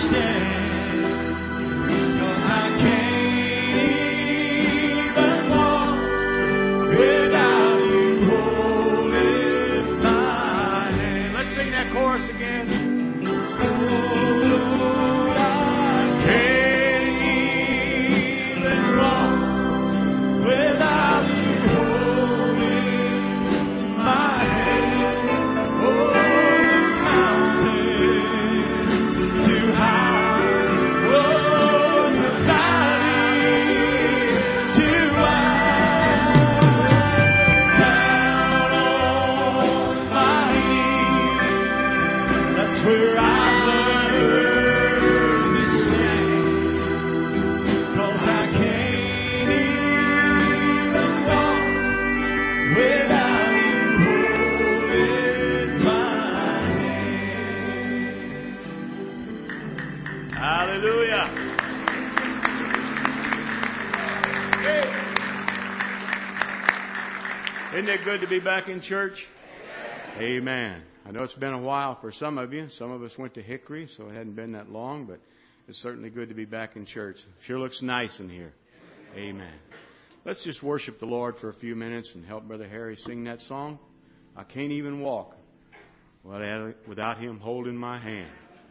Isn't it good to be back in church? Amen. I know it's been a while for some of you. Some of us went to Hickory, so it hadn't been that long, but it's certainly good to be back in church. Sure looks nice in here. Amen. Let's just worship the Lord for a few minutes and help Brother Harry sing that song. I can't even walk without Him holding my hand.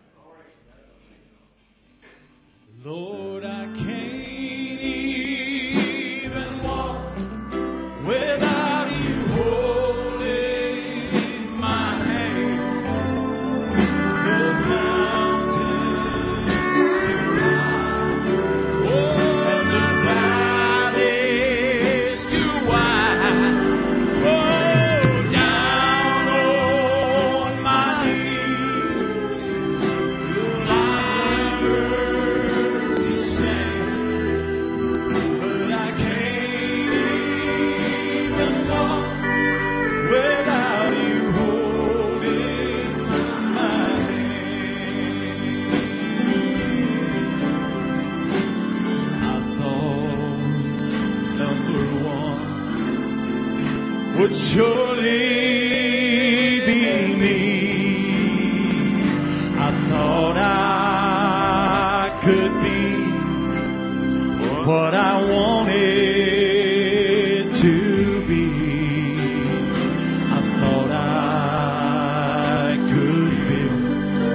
Lord, I can't even walk without You holding my hand. The mountains too high, and the valleys too wide. Oh, down on my knees, I've learned to stand, but I can't even walk without You holding my hand. I thought number one would surely be me. I thought I could be what I wanted to be. I thought I could build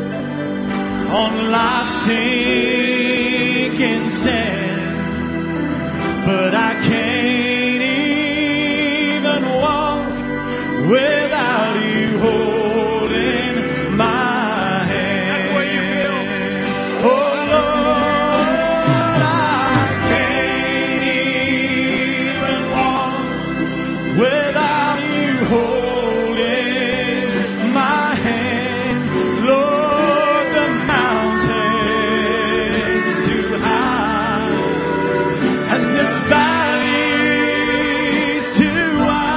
on life's sinking sand, but I can't even walk without You holding my hand. That's the way you feel. Oh Lord, I can't even walk without You holding my hand. Lord, the mountain's too high, and this valley's too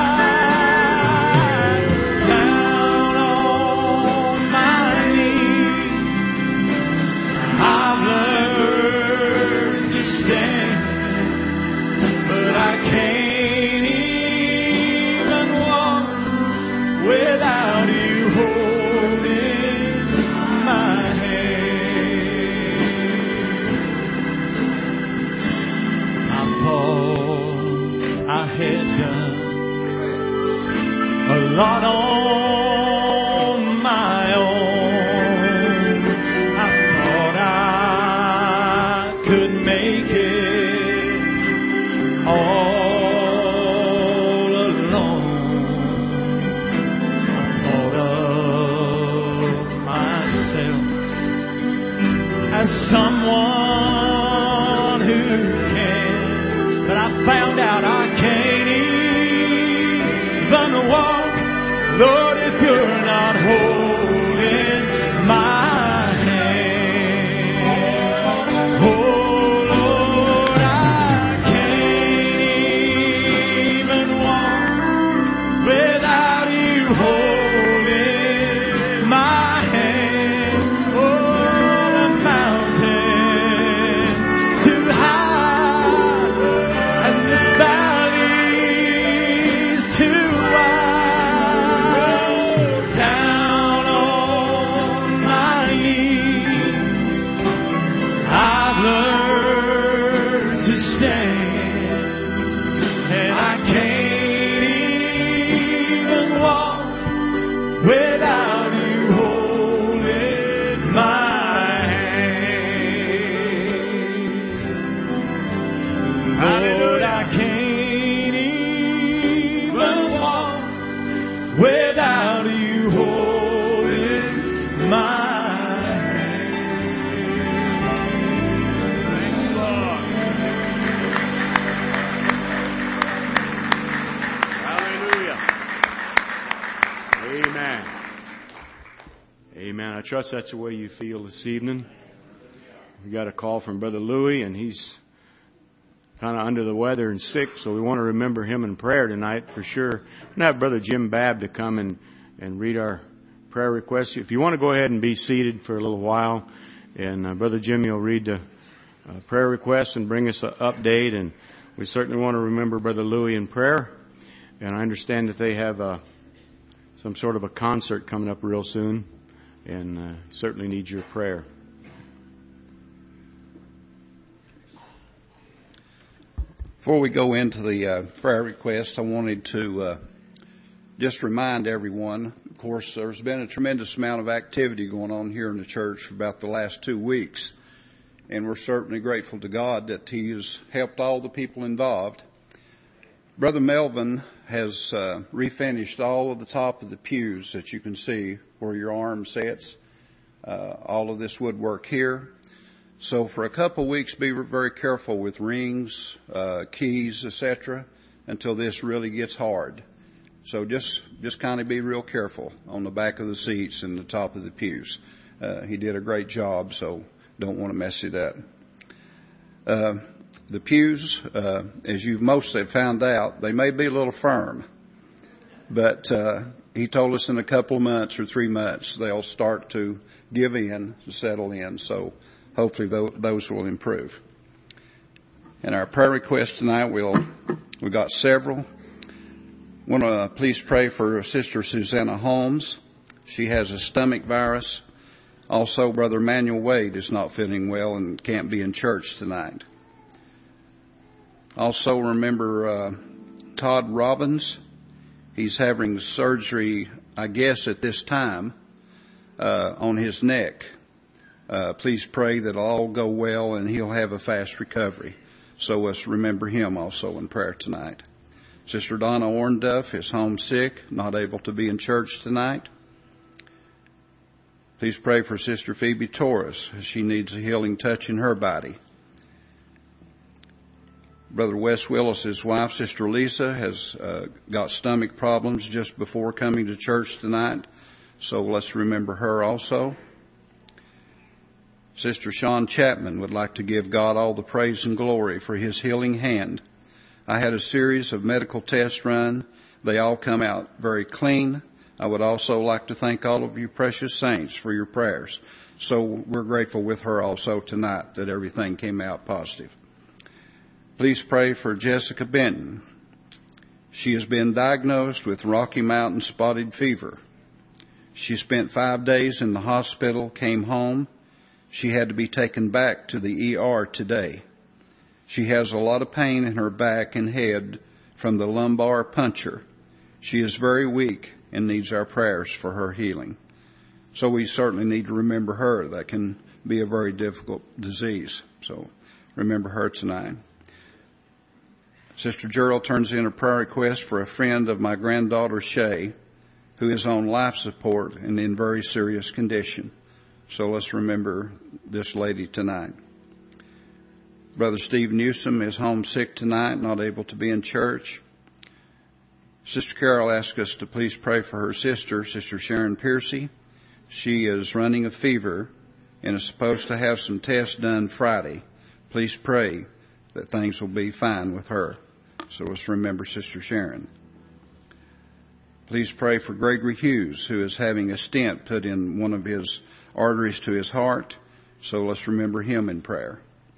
wide. Down on my knees, I've learned to stand, but I can't even walk without You holding my hand. I thought I had done a lot on my own. I thought I could make it all alone. I thought of myself as someone who can, but I found out I can't even walk, Lord, if You're not holding my hand. Oh Lord, I can't even walk without You holding my hand. Oh, the mountains too high, and this valley's too wide. stand, and I can't even walk without you holding my hand. Lord, I can't even walk without you holding my Amen. I trust that's the way you feel this evening. We got a call from Brother Louie, and he's kind of under the weather and sick, so we want to remember him in prayer tonight for sure. We're going to have Brother Jim Babb to come and read our prayer requests. If you want to go ahead and be seated for a little while, and Brother Jim, you'll read the prayer requests and bring us an update, and we certainly want to remember Brother Louie in prayer. And I understand that they have some sort of a concert coming up real soon, and certainly need your prayer. Before we go into the prayer request, I wanted to just remind everyone, of course, there's been a tremendous amount of activity going on here in the church for about the last 2 weeks, and we're certainly grateful to God that He has helped all the people involved. Brother Melvin has refinished all of the top of the pews that you can see where your arm sits, all of this woodwork here. So for a couple of weeks, be very careful with rings, keys, etc., until this really gets hard. So just kind of be real careful on the back of the seats and the top of the pews. He did a great job, so don't want to mess it up. The pews, as you mostly have found out, they may be a little firm, but he told us in a couple of months or 3 months they'll start to give in, settle in. So hopefully those will improve. And our prayer request tonight, we've got several. Want to please pray for Sister Susanna Holmes. She has a stomach virus. Also, Brother Manuel Wade is not feeling well and can't be in church tonight. Also remember Todd Robbins. He's having surgery, I guess, at this time on his neck. Please pray that it'll all go well and he'll have a fast recovery. So let's remember him also in prayer tonight. Sister Donna Ornduff is homesick, not able to be in church tonight. Please pray for Sister Phoebe Torres, as she needs a healing touch in her body. Brother Wes Willis's wife, Sister Lisa, has got stomach problems just before coming to church tonight, so let's remember her also. Sister Shawn Chapman would like to give God all the praise and glory for His healing hand. I had a series of medical tests run. They all come out very clean. I would also like to thank all of you precious saints for your prayers. So we're grateful with her also tonight that everything came out positive. Please pray for Jessica Benton. She has been diagnosed with Rocky Mountain spotted fever. She spent 5 days in the hospital, came home. She had to be taken back to the ER today. She has a lot of pain in her back and head from the lumbar puncture. She is very weak and needs our prayers for her healing. So we certainly need to remember her. That can be a very difficult disease. So remember her tonight. Sister Gerald turns in a prayer request for a friend of my granddaughter, Shay, who is on life support and in very serious condition. So let's remember this lady tonight. Brother Steve Newsom is homesick tonight, not able to be in church. Sister Carol asked us to please pray for her sister, Sister Sharon Piercy. She is running a fever and is supposed to have some tests done Friday. Please pray that things will be fine with her. So let's remember Sister Sharon. Please pray for Gregory Hughes, who is having a stent put in one of his arteries to his heart. So let's remember him in prayer.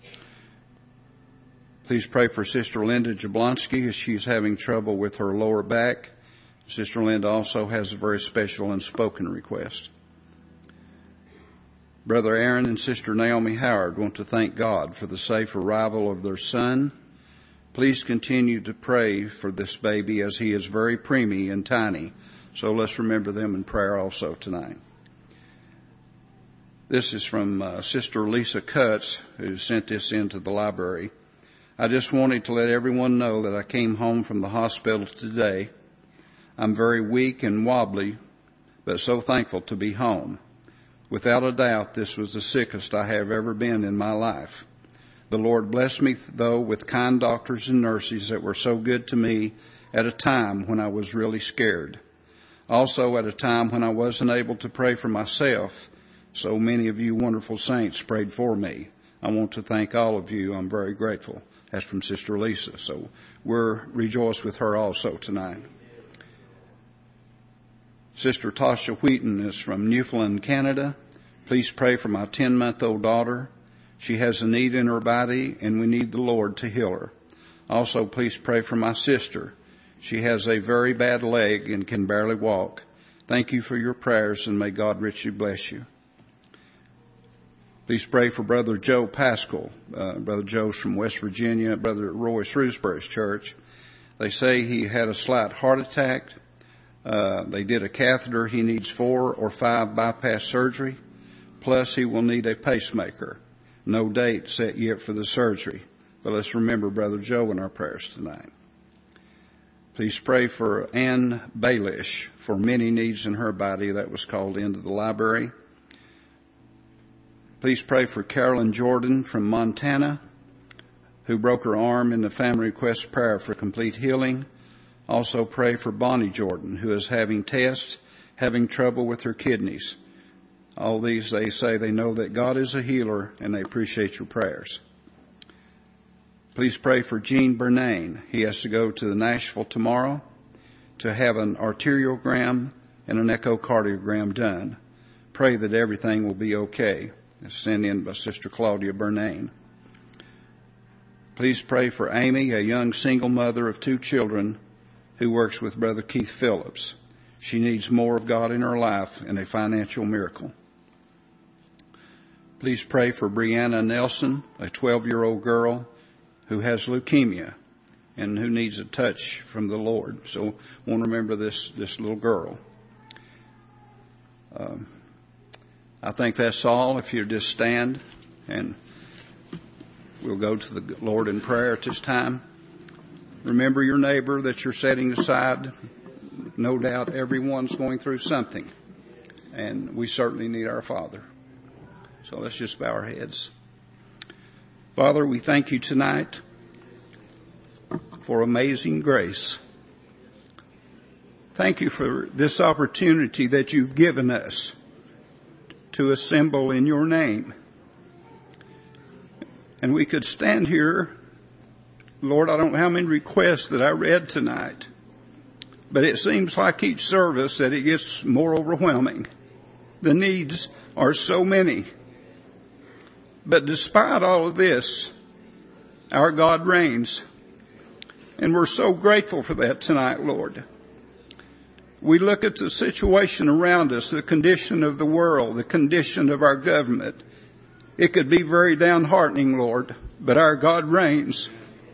Please pray for Sister Linda Jablonski as she's having trouble with her lower back. Sister Linda also has a very special unspoken request. Brother Aaron and Sister Naomi Howard want to thank God for the safe arrival of their son Please continue to pray for this baby as he is very preemie and tiny. So let's remember them in prayer also tonight. This is from Sister Lisa Cutts, who sent this into the library. I just wanted to let everyone know that I came home from the hospital today. I'm very weak and wobbly, but so thankful to be home. Without a doubt, this was the sickest I have ever been in my life. The Lord blessed me, though, with kind doctors and nurses that were so good to me at a time when I was really scared. Also at a time when I wasn't able to pray for myself, so many of you wonderful saints prayed for me. I want to thank all of you. I'm very grateful. That's from Sister Lisa. So we're rejoiced with her also tonight. Sister Tasha Wheaton is from Newfoundland, Canada. Please pray for my 10-month-old daughter. She has a need in her body, and we need the Lord to heal her. Also, please pray for my sister. She has a very bad leg and can barely walk. Thank you for your prayers, and may God richly bless you. Please pray for Brother Joe Pascal. Brother Joe's from West Virginia, Brother Roy Shrewsbury's church. They say he had a slight heart attack. They did a catheter. He needs 4 or 5 bypass surgery. Plus, he will need a pacemaker. No date set yet for the surgery. But let's remember Brother Joe in our prayers tonight. Please pray for Ann Baelish for many needs in her body. That was called into the library. Please pray for Carolyn Jordan from Montana, who broke her arm in the family request prayer for complete healing. Also pray for Bonnie Jordan, who is having tests, having trouble with her kidneys. All these, they say they know that God is a healer, and they appreciate your prayers. Please pray for Gene Bernane. He has to go to Nashville tomorrow to have an arteriogram and an echocardiogram done. Pray that everything will be okay. It's sent in by Sister Claudia Bernane. Please pray for Amy, a young single mother of 2 children who works with Brother Keith Phillips. She needs more of God in her life and a financial miracle. Please pray for Brianna Nelson, a 12-year-old girl who has leukemia and who needs a touch from the Lord. So I want to remember this little girl. I think that's all. If you just stand, and we'll go to the Lord in prayer at this time. Remember your neighbor that you're setting aside. No doubt everyone's going through something, and we certainly need our Father. So let's just bow our heads. Father, we thank you tonight for amazing grace. Thank you for this opportunity that you've given us to assemble in your name. And we could stand here. Lord, I don't know how many requests that I read tonight, but it seems like each service that it gets more overwhelming. The needs are so many. But despite all of this, our God reigns. And we're so grateful for that tonight, Lord. We look at the situation around us, the condition of the world, the condition of our government. It could be very downheartening, Lord, but our God reigns.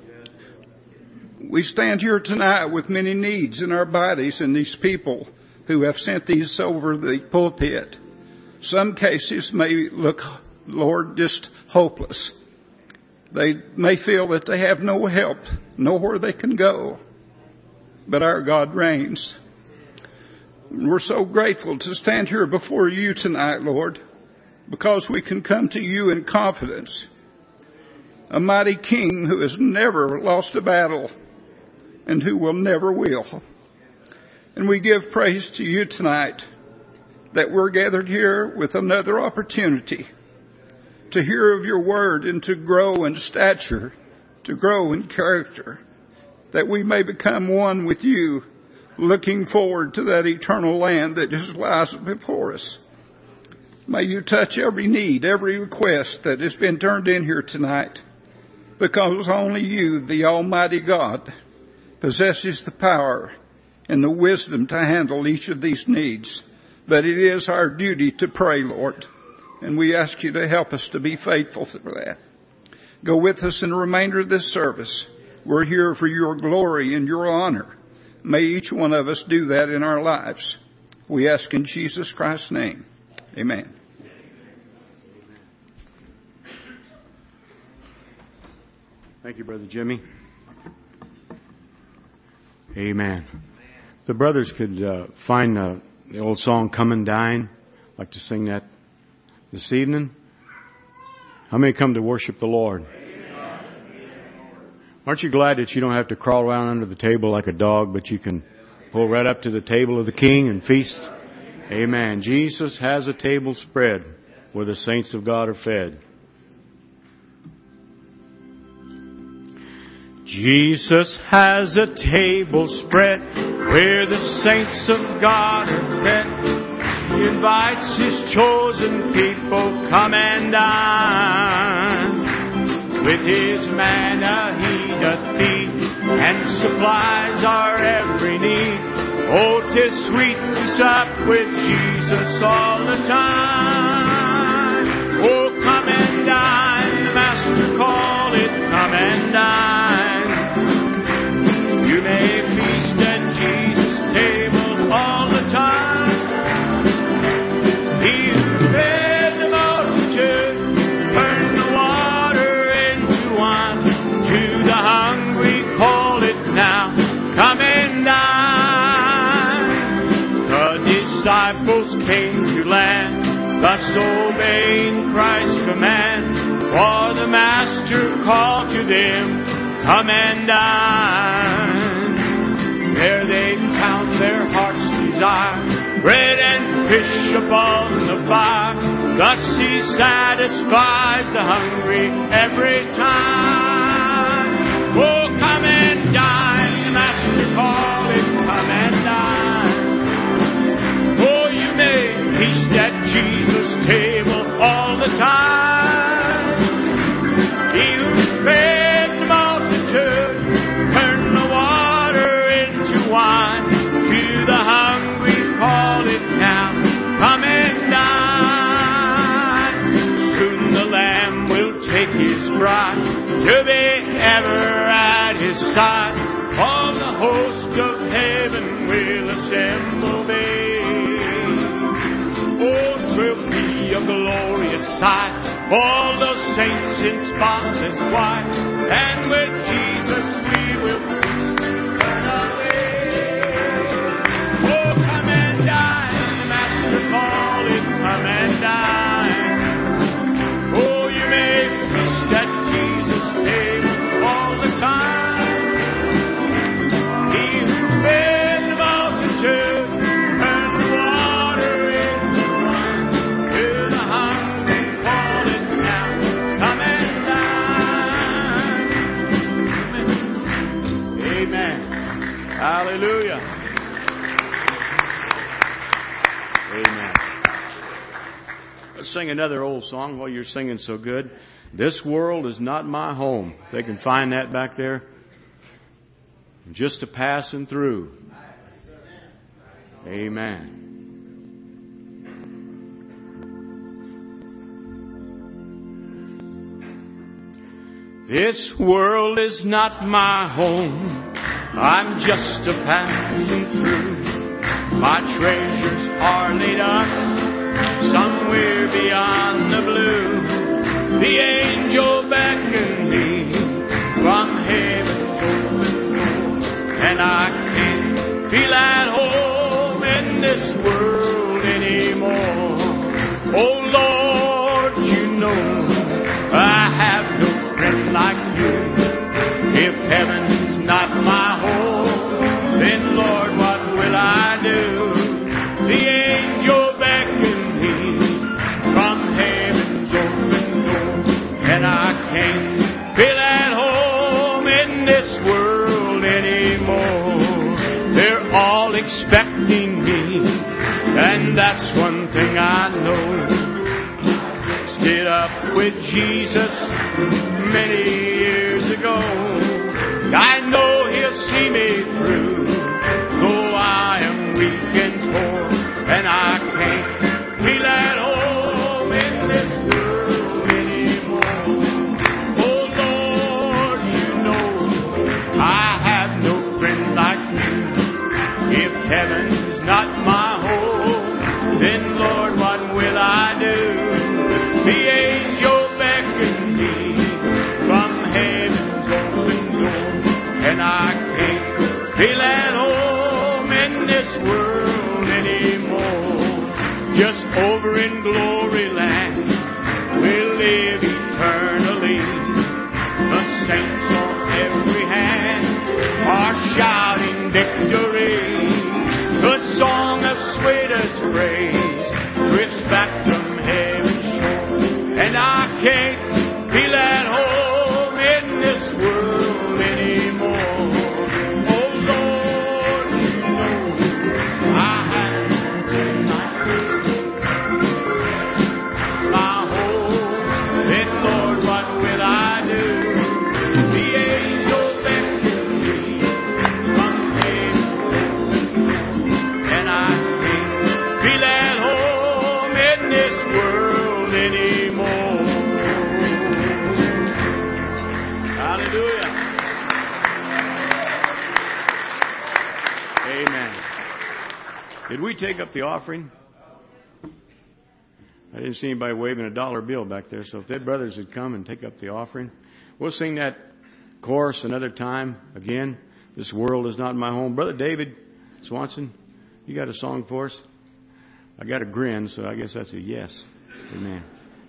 We stand here tonight with many needs in our bodies and these people who have sent these over the pulpit. Some cases may look, Lord, just hopeless. They may feel that they have no help, nowhere they can go. But our God reigns. We're so grateful to stand here before you tonight, Lord, because we can come to you in confidence. A mighty King who has never lost a battle and who will never will. And we give praise to you tonight that we're gathered here with another opportunity to hear of your word and to grow in stature, to grow in character, that we may become one with you, looking forward to that eternal land that just lies before us. May you touch every need, every request that has been turned in here tonight, because only you, the Almighty God, possesses the power and the wisdom to handle each of these needs. But it is our duty to pray, Lord, and we ask you to help us to be faithful for that. Go with us in the remainder of this service. We're here for your glory and your honor. May each one of us do that in our lives. We ask in Jesus Christ's name. Amen. Thank you, Brother Jimmy. Amen. The brothers could find the old song, Come and Dine. I'd like to sing that this evening. How many come to worship the Lord? Aren't you glad that you don't have to crawl around under the table like a dog, but you can pull right up to the table of the King and feast? Amen. Jesus has a table spread where the saints of God are fed. Jesus has a table spread where the saints of God are fed. He invites His chosen people, come and dine. With His manna He doth feed, and supplies our every need. Oh, 'tis sweet to sup with Jesus all the time. Oh, come and dine, the Master called it, come and dine. You may feast at Jesus' table all the time. He who fed the multitude, turned the water into wine. To the hungry call it now, come and dine. The disciples came to land, thus obeying Christ's command. For the Master called to them, come and dine. There they found their heart's desire, bread and fish upon the fire. Thus He satisfies the hungry every time. Oh, come and dine, the Master called it, come and dine. Oh, you may feast at Jesus' table all the time. He who fed the multitude, turned the water into wine. To the hungry call it now, come and dine. Soon the Lamb will take His bride to be ever at His side. All the host of heaven will assemble be. Oh, 'twill be a glorious sight, all those saints in spotless white, and with Jesus we will turn away. Oh, come and dine, the Master called it, come and dine. Oh, you may feast at Jesus' table all the time. He who fed the multitude, turned the water into wine. To the hungry call it now, come and dine. Amen. Hallelujah. Amen. Let's sing another old song while you're singing so good. This world is not my home. They can find that back there. Just a passing through. Amen. This world is not my home. I'm just a passing through. My treasures are laid up somewhere beyond the blue. The angel beckoned me from heaven's open door, and I can't feel at home in this world anymore. Oh Lord, you know I have no friend like you. If heaven's not my home, then Lord, what will I do? The angel beckoned me from heaven's open door, and I can't feel at home in this world anymore. They're all expecting me, and that's one thing I know. Stood up with Jesus many years ago. I know He'll see me through, though I am weak and poor, and I can't feel at home in this world anymore. Oh Lord, you know feel at home in this world anymore. Just over in glory land, we'll live eternally. The saints on every hand are shouting victory. The song of sweetest praise drifts back from heaven's shore. And I can't feel at home in this world anymore. Oh Lord, you know I have my home. Then Lord, what will I do? The angel beckoned me from heaven, and I can't feel at home in this world anymore. Hallelujah. Amen. Did we take up the offering? I didn't see anybody waving a dollar bill back there, so if their brothers would come and take up the offering. We'll sing that chorus another time again. This world is not my home. Brother David Swanson, you got a song for us? I got a grin, so I guess that's a yes. Amen.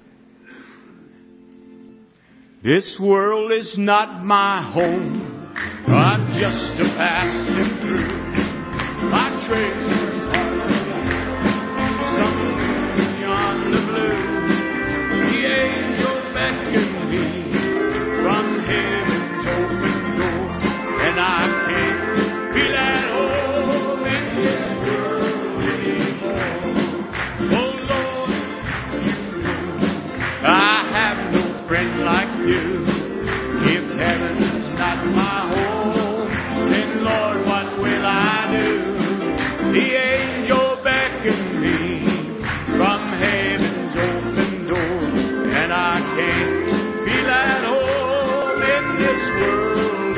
This world is not my home. I'm just a passing through. My treasures are somewhere beyond the blue. The angel beckoned me from heaven's open door, and I can't feel at home in this world anymore. Oh Lord, you know I have no friend like you. If heaven's not my home, then Lord, what will I do? The angel beckoned me from heaven's open door, and I can't feel at home in this world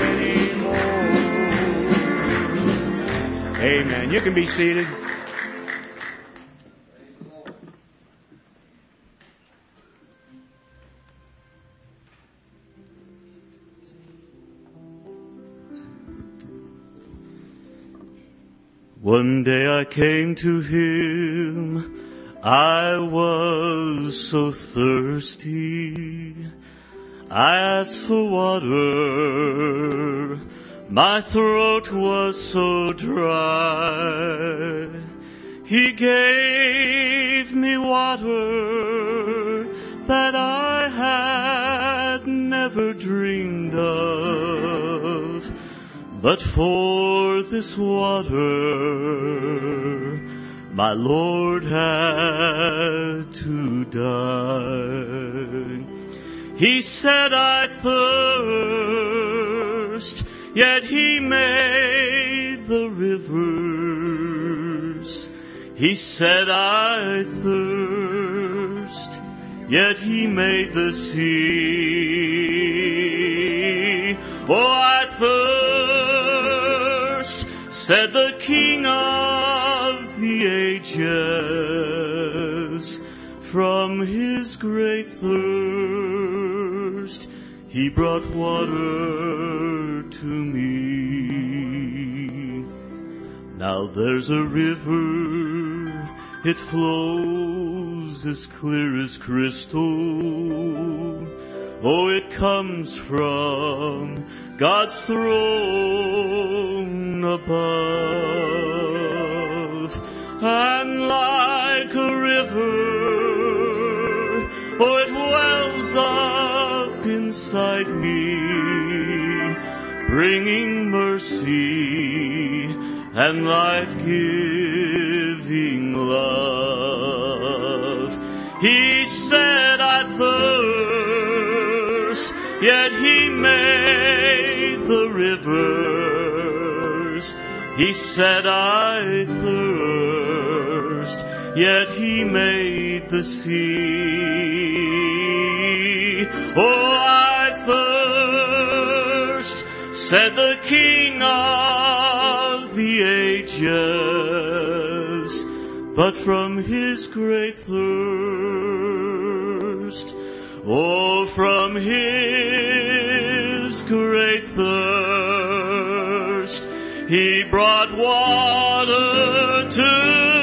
anymore. Amen. You can be seated. One day I came to him, I was so thirsty. I asked for water, my throat was so dry. He gave me water that I had never dreamed of. But for this water, my Lord had to die. He said, I thirst, yet he made the rivers. He said, I thirst, yet he made the sea. Oh, I thirst, said the King of the ages. From his great thirst, he brought water to me. Now there's a river, it flows as clear as crystal. Oh, it comes from God's throne above. And like a river, oh, it wells up inside me, bringing mercy and life-giving love. He said, I thirst, yet he made the rivers. He said, I thirst, yet he made the sea. Oh, I thirst, said the King of the ages. But from his great thirst, oh, from his great thirst, He brought water to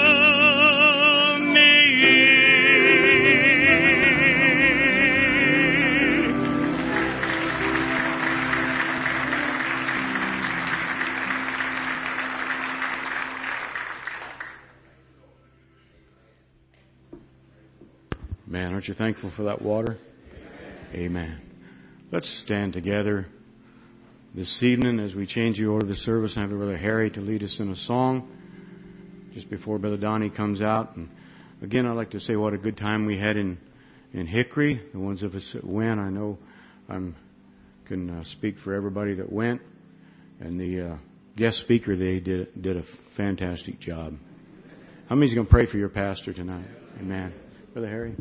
Man, aren't you thankful for that water? Amen. Let's stand together this evening as we change the order of the service and have Brother Harry to lead us in a song just before Brother Donnie comes out. And again, I'd like to say what a good time we had in Hickory. The ones of us that went, I know I can speak for everybody that went. And the guest speaker, they did a fantastic job. How many's going to pray for your pastor tonight? Amen. Brother Harry.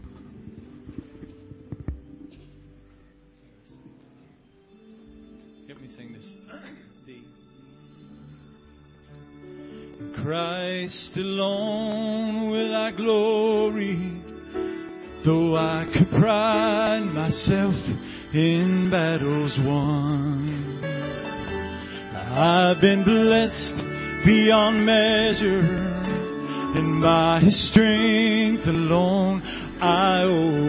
Sing this. Christ alone will I glory, though I could pride myself in battles won. I've been blessed beyond measure, and by His strength alone I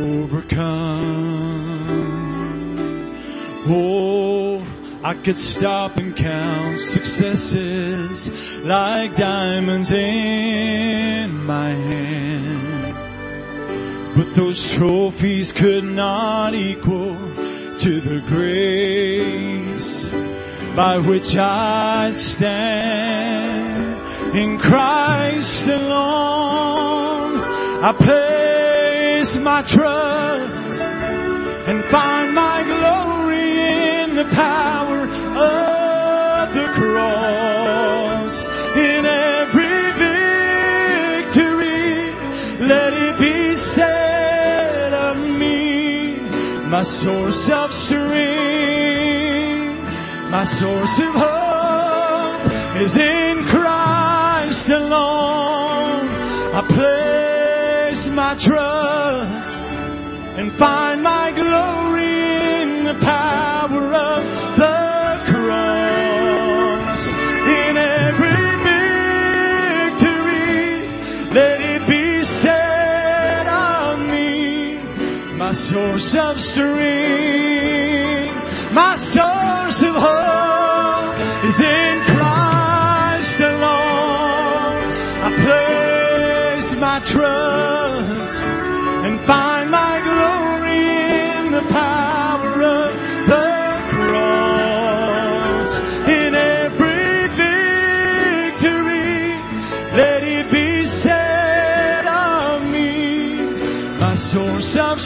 overcome. Oh, I could stop and count successes like diamonds in my hand, but those trophies could not equal to the grace by which I stand. In Christ alone I place my trust and find my glory in the power of the cross. In every victory, let it be said of me, my source of strength, my source of hope is in Christ alone. I place my trust and find my glory in the power of the cross. In every victory, let it be said of me, my source of strength, my source of hope is in Christ alone. I place my trust and find my glory in the power of the cross. In every victory, let it be said of me, my source of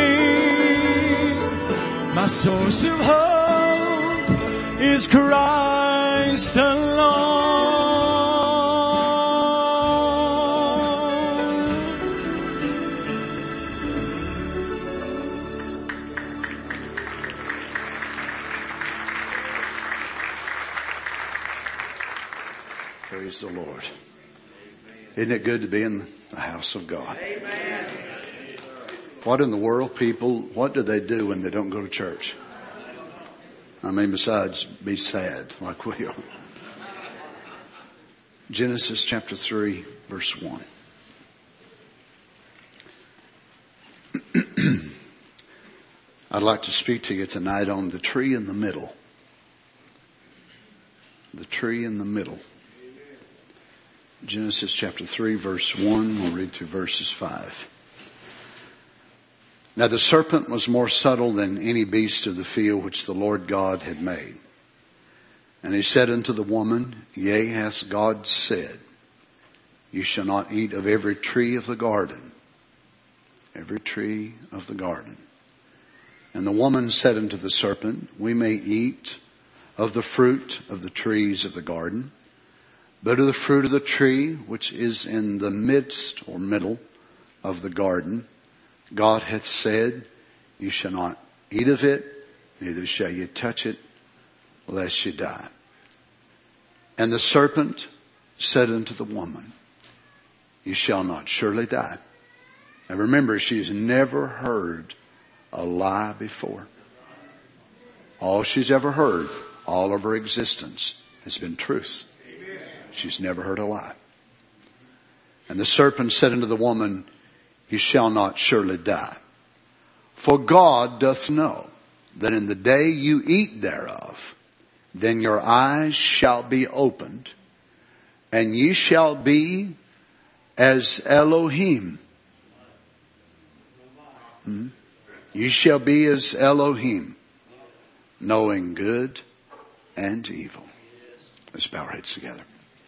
strength, my source of hope is Christ alone. Praise the Lord. Isn't it good to be in the house of God? Amen. What in the world, people, what do they do when they don't go to church? I mean, besides be sad like we are. Genesis chapter 3, verse 1. I'd like to speak to you tonight on the tree in the middle. The tree in the middle. Genesis chapter 3, verse 1. We'll read through verses 5. Now the serpent was more subtle than any beast of the field which the Lord God had made. And he said unto the woman, Yea, hath God said, You shall not eat of every tree of the garden. Every tree of the garden. And the woman said unto the serpent, We may eat of the fruit of the trees of the garden, but of the fruit of the tree which is in the midst or middle of the garden, God hath said, You shall not eat of it, neither shall you touch it, lest you die. And the serpent said unto the woman, You shall not surely die. Now remember, she's never heard a lie before. All she's ever heard, all of her existence, has been truth. She's never heard a lie. And the serpent said unto the woman, you shall not surely die. For God doth know that in the day you eat thereof, then your eyes shall be opened, and ye shall be as Elohim. You shall be as Elohim, knowing good and evil. Let's bow our heads together.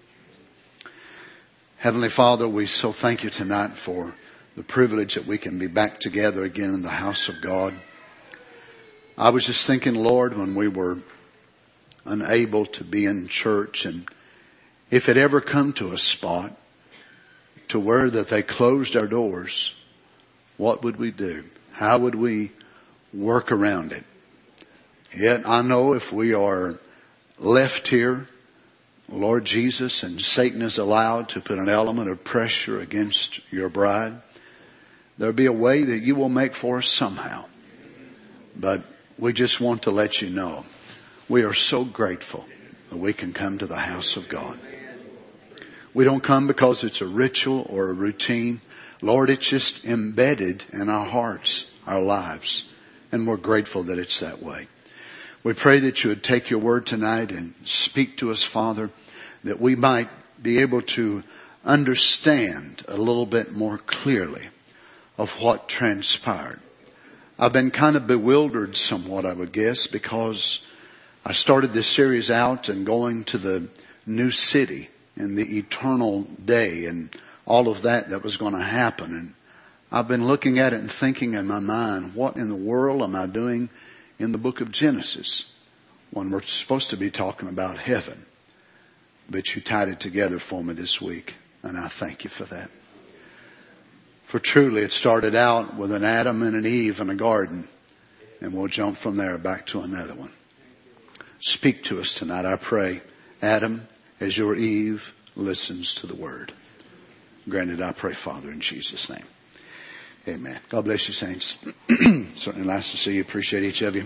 Heavenly Father, we so thank you tonight for the privilege that we can be back together again in the house of God. I was just thinking, Lord, when we were unable to be in church, and if it ever come to a spot to where that they closed our doors, what would we do? How would we work around it? Yet I know if we are left here, Lord Jesus, and Satan is allowed to put an element of pressure against your bride, there'll be a way that you will make for us somehow. But we just want to let you know, we are so grateful that we can come to the house of God. We don't come because it's a ritual or a routine. Lord, it's just embedded in our hearts, our lives. And we're grateful that it's that way. We pray that you would take your word tonight and speak to us, Father, that we might be able to understand a little bit more clearly of what transpired. I've been kind of bewildered somewhat, I would guess, because I started this series out and going to the new city and the eternal day and all of that was going to happen. And I've been looking at it and thinking in my mind, what in the world am I doing in the book of Genesis when we're supposed to be talking about heaven? But you tied it together for me this week, and I thank you for that. For truly it started out with an Adam and an Eve in a garden, and we'll jump from there back to another one. Speak to us tonight, I pray, Adam, as your Eve listens to the word. Granted, I pray, Father, in Jesus' name. Amen. God bless you, saints. Certainly nice to see you. Appreciate each of you.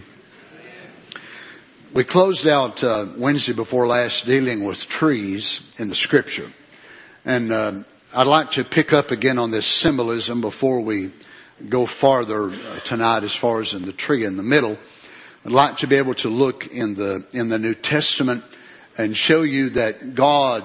We closed out Wednesday before last dealing with trees in the Scripture. And I'd like to pick up again on this symbolism before we go farther tonight as far as in the tree in the middle. I'd like to be able to look in the New Testament and show you that God,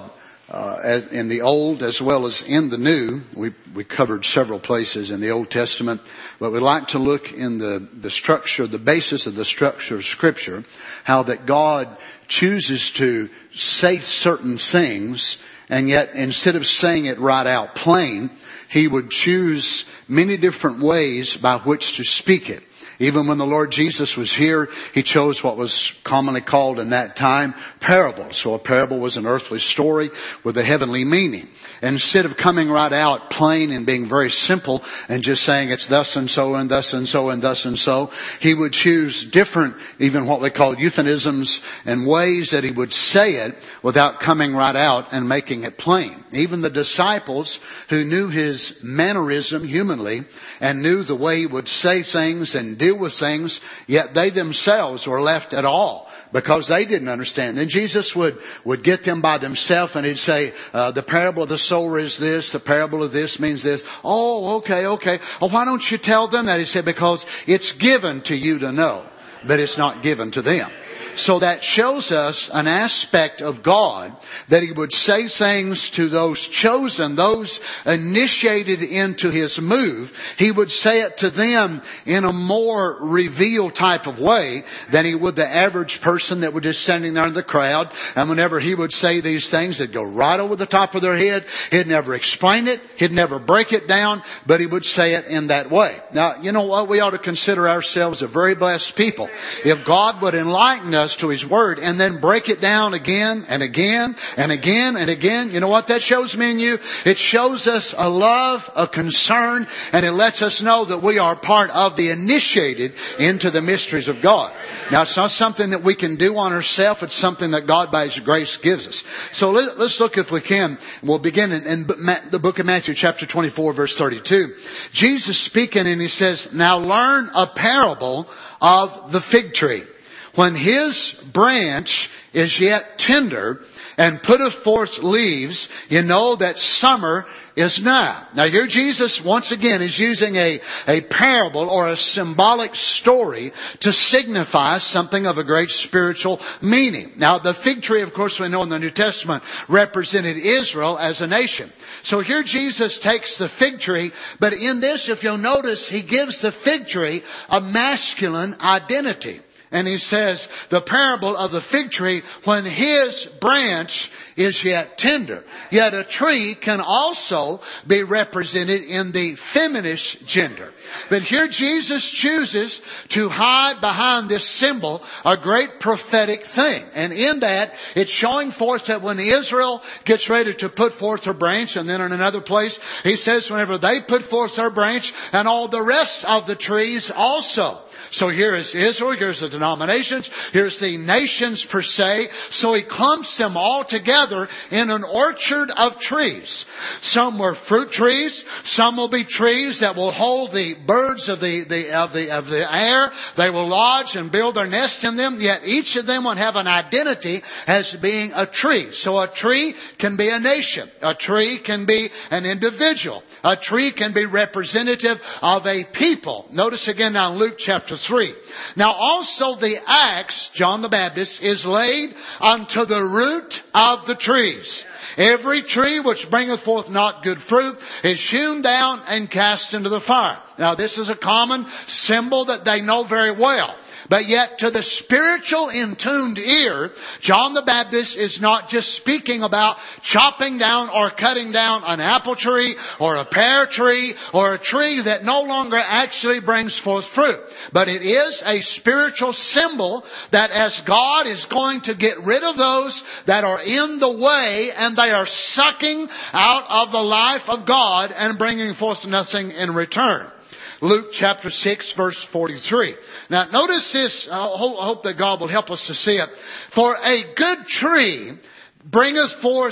in the Old as well as in the New, we covered several places in the Old Testament, but we'd like to look in the structure, the basis of the structure of Scripture, how that God chooses to say certain things, and yet instead of saying it right out plain, He would choose many different ways by which to speak it. Even when the Lord Jesus was here, He chose what was commonly called in that time parables. So a parable was an earthly story with a heavenly meaning. And instead of coming right out plain and being very simple and just saying it's thus and so and thus and so and thus and so, He would choose different, even what we call euphemisms and ways that He would say it without coming right out and making it plain. Even the disciples who knew His mannerism humanly and knew the way He would say things and deal with things, yet they themselves were left at all because they didn't understand. Then Jesus would get them by themselves and He'd say, the parable of the sower is this, the parable of this means this. Oh, okay. Well, why don't you tell them that? He said, because it's given to you to know, but it's not given to them. So that shows us an aspect of God, that He would say things to those chosen, those initiated into His move. He would say it to them in a more revealed type of way than He would the average person that was just standing there in the crowd. And whenever He would say these things, it'd go right over the top of their head. He'd never explain it. He'd never break it down, but He would say it in that way. Now, you know what? We ought to consider ourselves a very blessed people. If God would enlighten us to His Word and then break it down again and again and again and again, you know what that shows me and you? It shows us a love, a concern, and it lets us know that we are part of the initiated into the mysteries of God. Now, it's not something that we can do on ourselves. It's something that God by His grace gives us. So let's look, if we can. We'll begin in the book of Matthew chapter 24 verse 32. Jesus speaking, and He says, now learn a parable of the fig tree. When his branch is yet tender and putteth forth leaves, you know that summer is nigh. Now here Jesus once again is using a parable or a symbolic story to signify something of a great spiritual meaning. Now the fig tree, of course, we know in the New Testament represented Israel as a nation. So here Jesus takes the fig tree, but in this, if you'll notice, he gives the fig tree a masculine identity. And he says, the parable of the fig tree, when his branch is yet tender. Yet a tree can also be represented in the feminine gender. But here Jesus chooses to hide behind this symbol a great prophetic thing. And in that, it's showing forth that when Israel gets ready to put forth her branch, and then in another place, he says whenever they put forth their branch, and all the rest of the trees also. So here is Israel, here's the denominations, here's the nations per se. So he clumps them all together in an orchard of trees. Some were fruit trees, some will be trees that will hold the birds of the air. They will lodge and build their nest in them, yet each of them will have an identity as being a tree. So a tree can be a nation. A tree can be an individual. A tree can be representative of a people. Notice again now Luke chapter 3. Now also the axe, John the Baptist, is laid unto the root of the trees. Every tree which bringeth forth not good fruit is hewn down and cast into the fire. Now this is a common symbol that they know very well. But yet to the spiritual intuned ear, John the Baptist is not just speaking about chopping down or cutting down an apple tree or a pear tree or a tree that no longer actually brings forth fruit. But it is a spiritual symbol that as God is going to get rid of those that are in the way and they are sucking out of the life of God and bringing forth nothing in return. Luke chapter 6 verse 43. Now notice this, I hope that God will help us to see it. For a good tree bringeth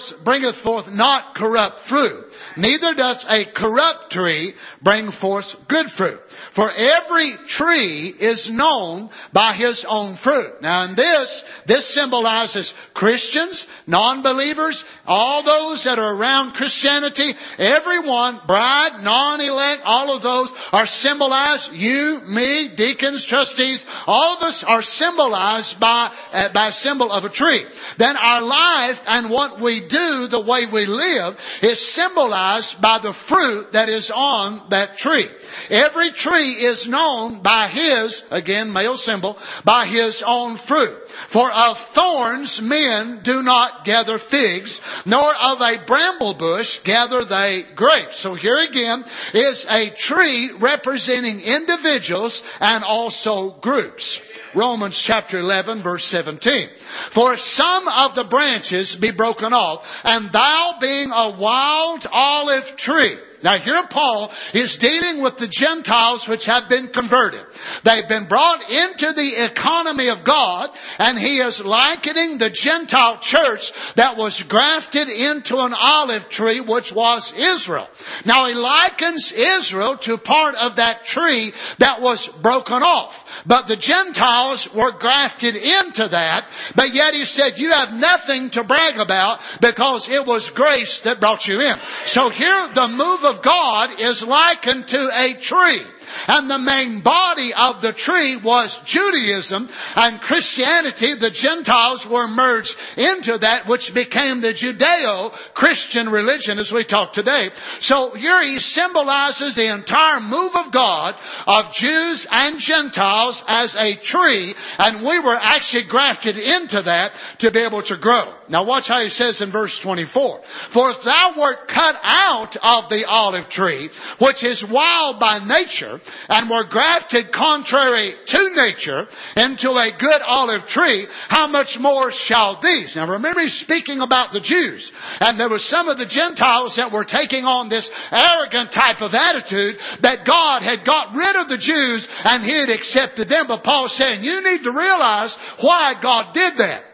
forth not corrupt fruit, neither does a corrupt tree bring forth good fruit. For every tree is known by his own fruit. Now in this symbolizes Christians, non-believers, all those that are around Christianity, everyone, bride, non-elect, all of those are symbolized. You, me, deacons, trustees, all of us are symbolized by a symbol of a tree. Then our life and what we do, the way we live, is symbolized by the fruit that is on that tree. Every tree is known by his, again male symbol, by his own fruit. For of thorns men do not gather figs, nor of a bramble bush gather they grapes. So here again is a tree representing individuals and also groups. Romans chapter 11 verse 17. For some of the branches be broken off, and thou being a wild olive tree. Now here Paul is dealing with the Gentiles which have been converted. They've been brought into the economy of God, and he is likening the Gentile church that was grafted into an olive tree which was Israel. Now he likens Israel to part of that tree that was broken off. But the Gentiles were grafted into that, but yet he said you have nothing to brag about because it was grace that brought you in. So here the move of God is likened to a tree. And the main body of the tree was Judaism, and Christianity, the Gentiles were merged into that which became the Judeo-Christian religion as we talk today. So here he symbolizes the entire move of God of Jews and Gentiles as a tree, and we were actually grafted into that to be able to grow. Now watch how he says in verse 24. For if thou wert cut out of the olive tree, which is wild by nature, and were grafted contrary to nature into a good olive tree, how much more shall these? Now remember he's speaking about the Jews. And there were some of the Gentiles that were taking on this arrogant type of attitude that God had got rid of the Jews and he had accepted them. But Paul's saying you need to realize why God did that.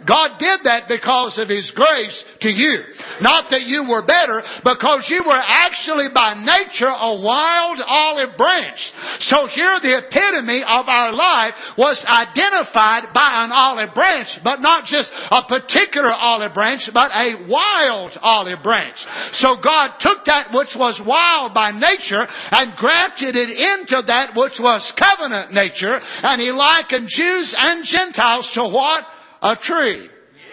God did that because of His grace to you. Not that you were better, because you were actually by nature a wild olive branch. So here the epitome of our life was identified by an olive branch, but not just a particular olive branch, but a wild olive branch. So God took that which was wild by nature and grafted it into that which was covenant nature, and He likened Jews and Gentiles to what? A tree.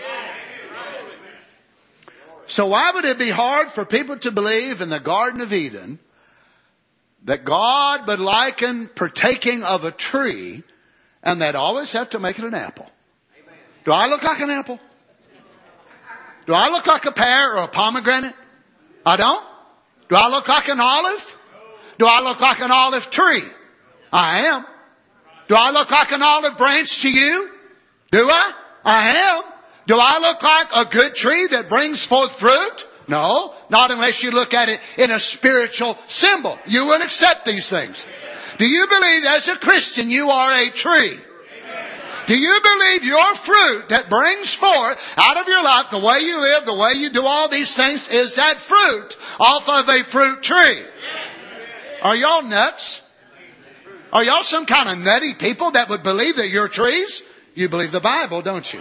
So why would it be hard for people to believe in the Garden of Eden that God would liken partaking of a tree and they'd always have to make it an apple? Do I look like an apple? Do I look like a pear or a pomegranate? I don't. Do I look like an olive? Do I look like an olive tree? I am. Do I look like an olive branch to you? Do I? I am. Do I look like a good tree that brings forth fruit? No, not unless you look at it in a spiritual symbol. You will accept these things. Do you believe as a Christian you are a tree? Do you believe your fruit that brings forth out of your life, the way you live, the way you do all these things, is that fruit off of a fruit tree? Are y'all nuts? Are y'all some kind of nutty people that would believe that you're trees? You believe the Bible, don't you?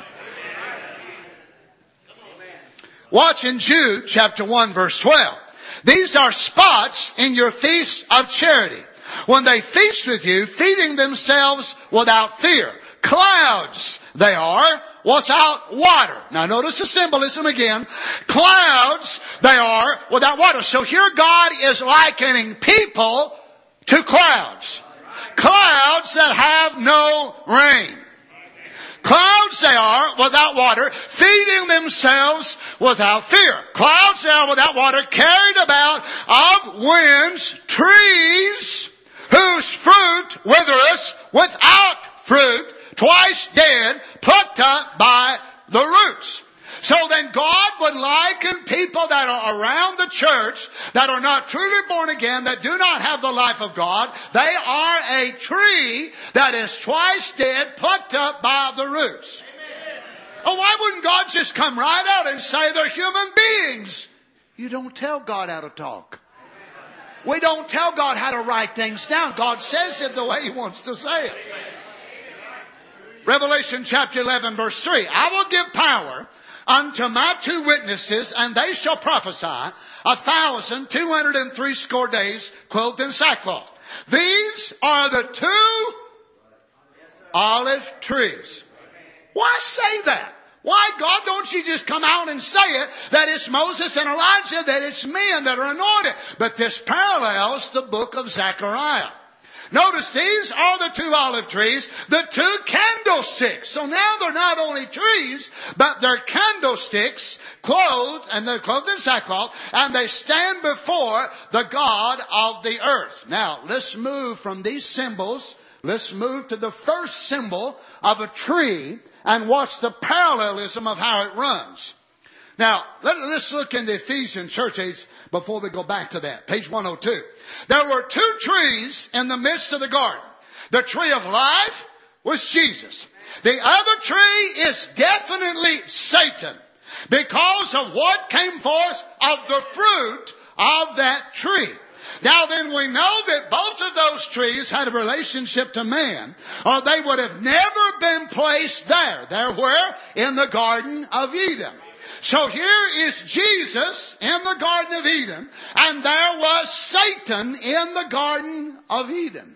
Watch in Jude chapter 1 verse 12. These are spots in your feast of charity, when they feast with you, feeding themselves without fear. Clouds they are, without water. Now notice the symbolism again. Clouds they are, without water. So here God is likening people to clouds. Clouds that have no rain. Clouds they are, without water, feeding themselves without fear. Clouds they are, without water, carried about of winds, trees whose fruit withereth, without fruit, twice dead, plucked up by the roots. So then God would liken people that are around the church, that are not truly born again, that do not have the life of God. They are a tree that is twice dead, plucked up by the roots. Amen. Oh, why wouldn't God just come right out and say they're human beings? You don't tell God how to talk. We don't tell God how to write things down. God says it the way He wants to say it. Revelation chapter 11 verse 3. I will give power unto my 2 witnesses, and they shall prophesy 1,260 days, clothed in sackcloth. These are the 2 olive trees. Why say that? Why, God, don't you just come out and say it, that it's Moses and Elijah, that it's men that are anointed? But this parallels the book of Zechariah. Notice these are the 2 olive trees, the 2 candlesticks. So now they're not only trees, but they're candlesticks, clothed, and they're clothed in sackcloth, and they stand before the God of the earth. Now, let's move from these symbols. Let's move to the first symbol of a tree and watch the parallelism of how it runs. Now, let's look in the Ephesian church age before we go back to that. Page 102. There were 2 trees in the midst of the garden. The tree of life was Jesus. The other tree is definitely Satan, because of what came forth of the fruit of that tree. Now then, we know that both of those trees had a relationship to man, or they would have never been placed there. They're where? In the Garden of Eden. So here is Jesus in the Garden of Eden, and there was Satan in the Garden of Eden.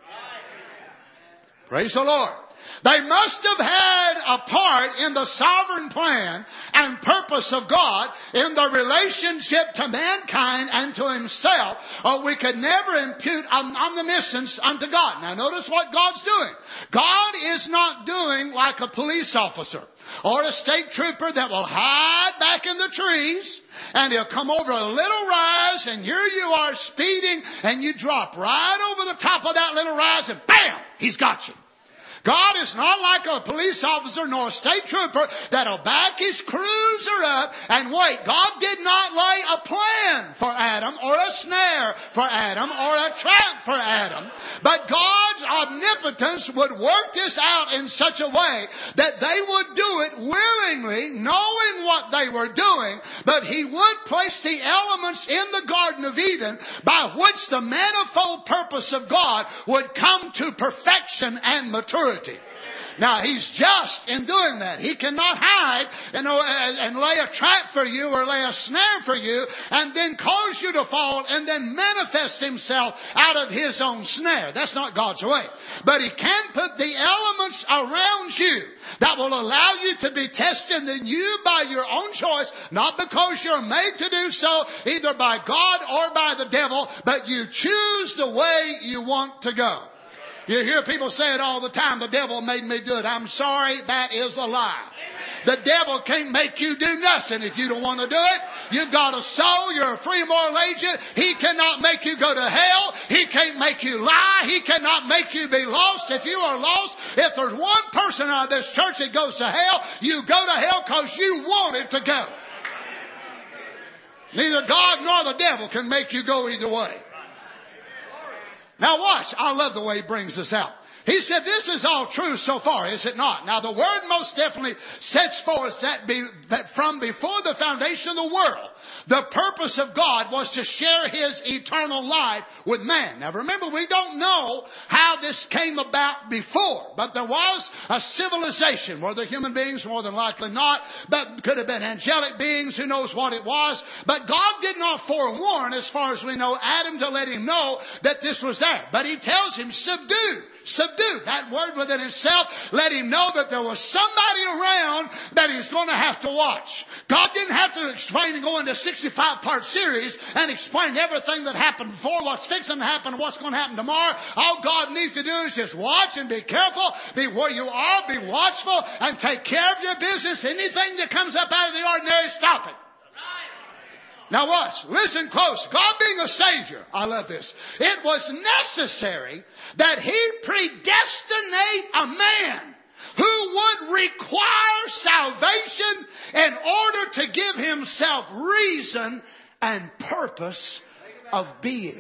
Praise the Lord. They must have had a part in the sovereign plan and purpose of God in the relationship to mankind and to Himself, or we could never impute omniscience unto God. Now notice what God's doing. God is not doing like a police officer or a state trooper that will hide back in the trees, and he'll come over a little rise, and here you are speeding, and you drop right over the top of that little rise, and bam, He's got you. God is not like a police officer nor a state trooper that'll back his cruiser up and wait. God did not lay a plan for Adam, or a snare for Adam, or a trap for Adam. But God's omnipotence would work this out in such a way that they would do it willingly, knowing what they were doing, but He would place the elements in the Garden of Eden by which the manifold purpose of God would come to perfection and maturity. Now, He's just in doing that. He cannot hide and lay a trap for you or lay a snare for you and then cause you to fall and then manifest Himself out of His own snare. That's not God's way. But He can put the elements around you that will allow you to be tested, and then you, by your own choice, not because you're made to do so, either by God or by the devil, but you choose the way you want to go. You hear people say it all the time, the devil made me do it. I'm sorry, that is a lie. The devil can't make you do nothing if you don't want to do it. You've got a soul. You're a free moral agent. He cannot make you go to hell. He can't make you lie. He cannot make you be lost. If you are lost, if there's one person out of this church that goes to hell, you go to hell because you wanted to go. Neither God nor the devil can make you go either way. Now watch. I love the way He brings this out. He said this is all true so far, is it not? Now the Word most definitely sets forth that from before the foundation of the world, the purpose of God was to share His eternal life with man. Now remember, we don't know how this came about before, but there was a civilization. Were there human beings? More than likely not. But could have been angelic beings. Who knows what it was? But God did not forewarn, as far as we know, Adam to let him know that this was there. But He tells him, subdue. That word within itself let him know that there was somebody around that he's going to have to watch. God didn't have to explain and go into a 65-part series and explain everything that happened before, what's fixing to happen, and what's going to happen tomorrow. All God needs to do is just watch and be careful. Be where you are, be watchful, and take care of your business. Anything that comes up out of the ordinary, stop it. Now watch. Listen close. God being a Savior. I love this. It was necessary that He predestinate a man who would require salvation in order to give Himself reason and purpose of being.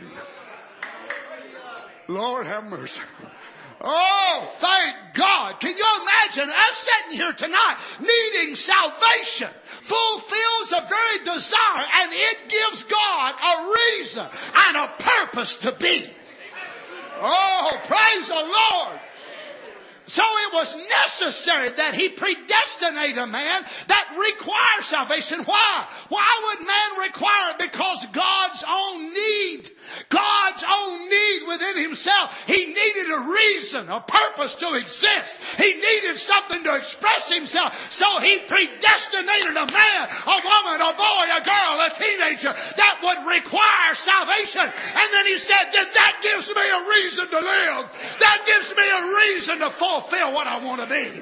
Lord have mercy. Oh, thank God. Can you imagine us sitting here tonight needing salvation? Fulfills a very desire, and it gives God a reason and a purpose to be. Oh, praise the Lord. So it was necessary that He predestinate a man that requires salvation. Why? Why would man require it? Because God's own need within Himself. He needed a reason, a purpose to exist. He needed something to express Himself. So He predestinated a man, a woman, a boy, a girl, a teenager that would require salvation. And then He said, then that gives me a reason to live. That gives me a reason to fulfill what I want to be.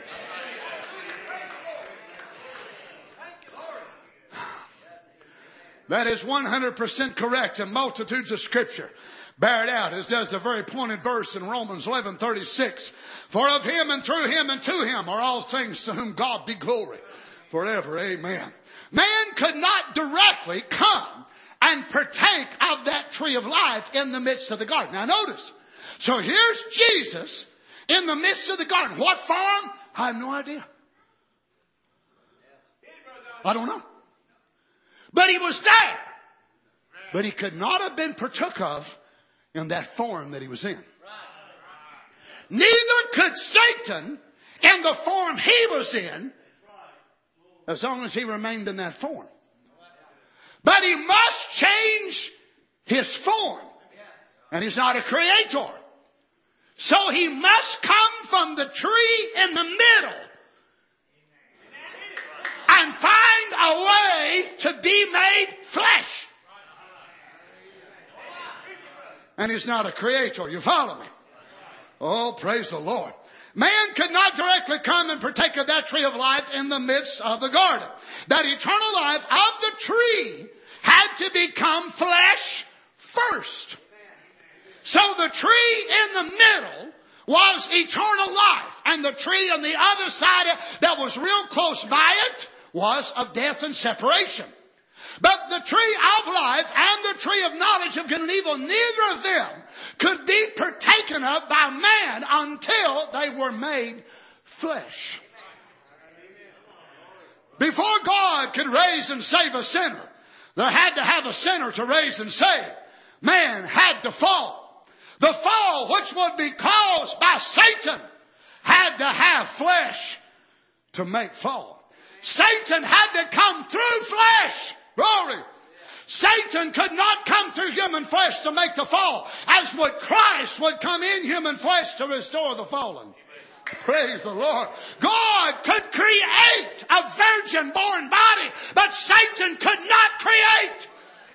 That is 100% correct, and multitudes of Scripture bear it out, as does the very pointed verse in Romans 11:36. For of Him and through Him and to Him are all things, to whom God be glory forever. Amen. Man could not directly come and partake of that tree of life in the midst of the garden. Now notice. So here's Jesus in the midst of the garden. What form? I have no idea. I don't know. But He was there. But He could not have been partook of in that form that He was in. Neither could Satan in the form he was in, as long as he remained in that form. But he must change his form. And He's not a creator. So He must come from the tree in the middle and find a way to be made flesh. And He's not a creator. You follow me? Oh, praise the Lord. Man could not directly come and partake of that tree of life in the midst of the garden. That eternal life of the tree had to become flesh first. So the tree in the middle was eternal life. And the tree on the other side that was real close by it was of death and separation. But the tree of life and the tree of knowledge of good and evil, neither of them could be partaken of by man until they were made flesh. Before God could raise and save a sinner, there had to have a sinner to raise and save. Man had to fall. The fall, which would be caused by Satan, had to have flesh to make fall. Satan had to come through flesh. Glory. Satan could not come through human flesh to make the fall, as would Christ would come in human flesh to restore the fallen. Praise the Lord. God could create a virgin-born body, but Satan could not create.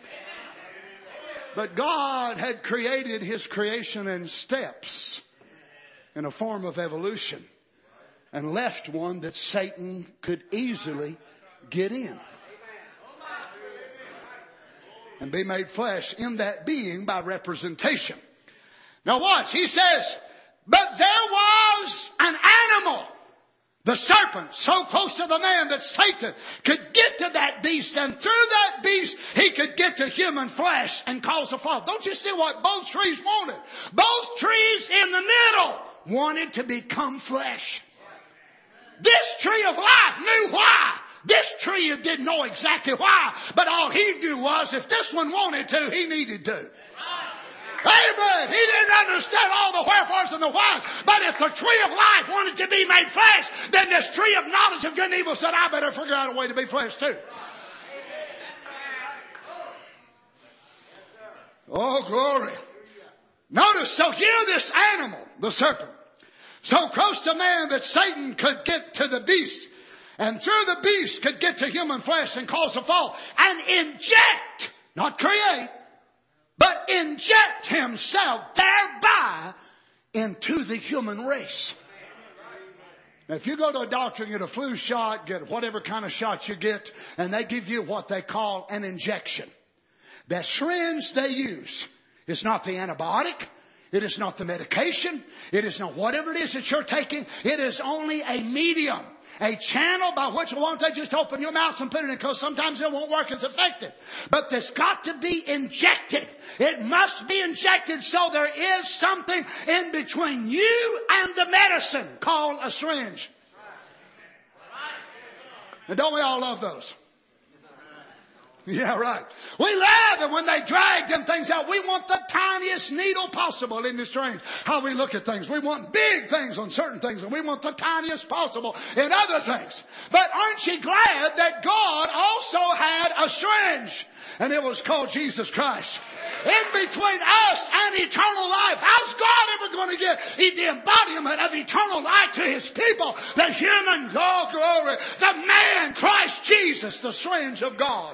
But God had created His creation in steps, in a form of evolution, and left one that Satan could easily get in and be made flesh in that being by representation. Now watch, he says, but there was an animal, the serpent, so close to the man that Satan could get to that beast, and through that beast he could get to human flesh and cause a fall. Don't you see what both trees wanted? Both trees in the middle wanted to become flesh. This tree of life knew why. This tree didn't know exactly why, but all he knew was if this one wanted to, he needed to. Amen. He didn't understand all the wherefores and the whys, but if the tree of life wanted to be made flesh, then this tree of knowledge of good and evil said, I better figure out a way to be flesh too. Oh, glory. Notice, so here this animal, the serpent, so close to man that Satan could get to the beast, and through the beast could get to human flesh and cause a fall, and inject, not create, but inject himself thereby into the human race. Now, if you go to a doctor and get a flu shot, get whatever kind of shot you get, and they give you what they call an injection. That syringe they use is not the antibiotic. It is not the medication. It is not whatever it is that you're taking. It is only a medium, a channel by which won't they just open your mouth and put it in, because sometimes it won't work as effective. But there's got to be injected. It must be injected, so there is something in between you and the medicine called a syringe. And don't we all love those? Yeah, right. We love it when they drag them things out. We want the tiniest needle possible in this syringe. How we look at things. We want big things on certain things, and we want the tiniest possible in other things. But aren't you glad that God also had a syringe? And it was called Jesus Christ. In between us and eternal life, how's God ever going to get the embodiment of eternal life to His people? The human, oh glory, the man, Christ Jesus, the syringe of God.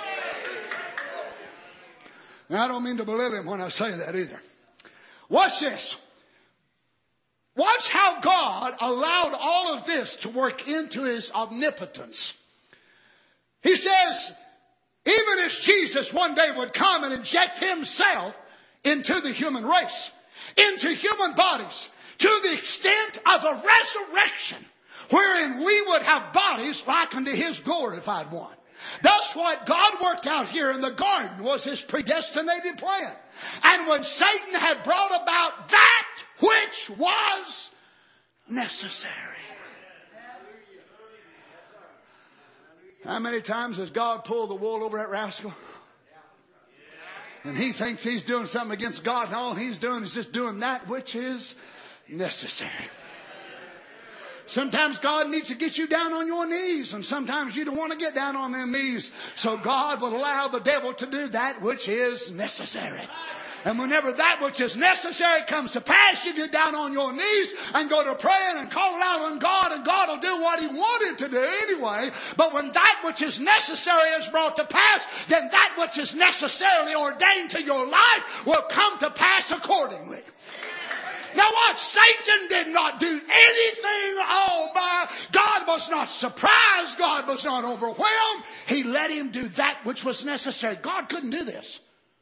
Now, I don't mean to belittle Him when I say that either. Watch this. Watch how God allowed all of this to work into His omnipotence. He says, even as Jesus one day would come and inject Himself into the human race, into human bodies, to the extent of a resurrection, wherein we would have bodies like unto His glorified one. That's what God worked out here in the garden, was His predestinated plan. And when Satan had brought about that which was necessary. How many times has God pulled the wool over that rascal? And he thinks he's doing something against God, and all he's doing is just doing that which is necessary. Sometimes God needs to get you down on your knees, and sometimes you don't want to get down on them knees. So God will allow the devil to do that which is necessary. And whenever that which is necessary comes to pass, you get down on your knees and go to praying and call out on God, and God will do what He wanted to do anyway. But when that which is necessary is brought to pass, then that which is necessarily ordained to your life will come to pass accordingly. Now watch, Satan did not do anything all by. God was not surprised. God was not overwhelmed. He let him do that which was necessary. God couldn't do this.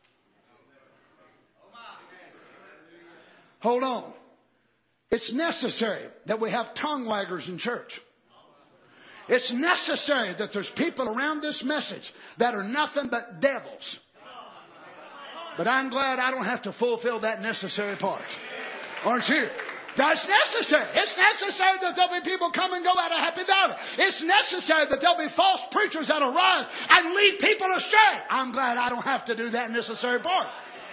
Hold on. It's necessary that we have tongue waggers in church. It's necessary that there's people around this message that are nothing but devils. But I'm glad I don't have to fulfill that necessary part. Aren't you? That's necessary. It's necessary that there'll be people come and go out of Happy Valley. It's necessary that there'll be false preachers that'll rise and lead people astray. I'm glad I don't have to do that necessary part.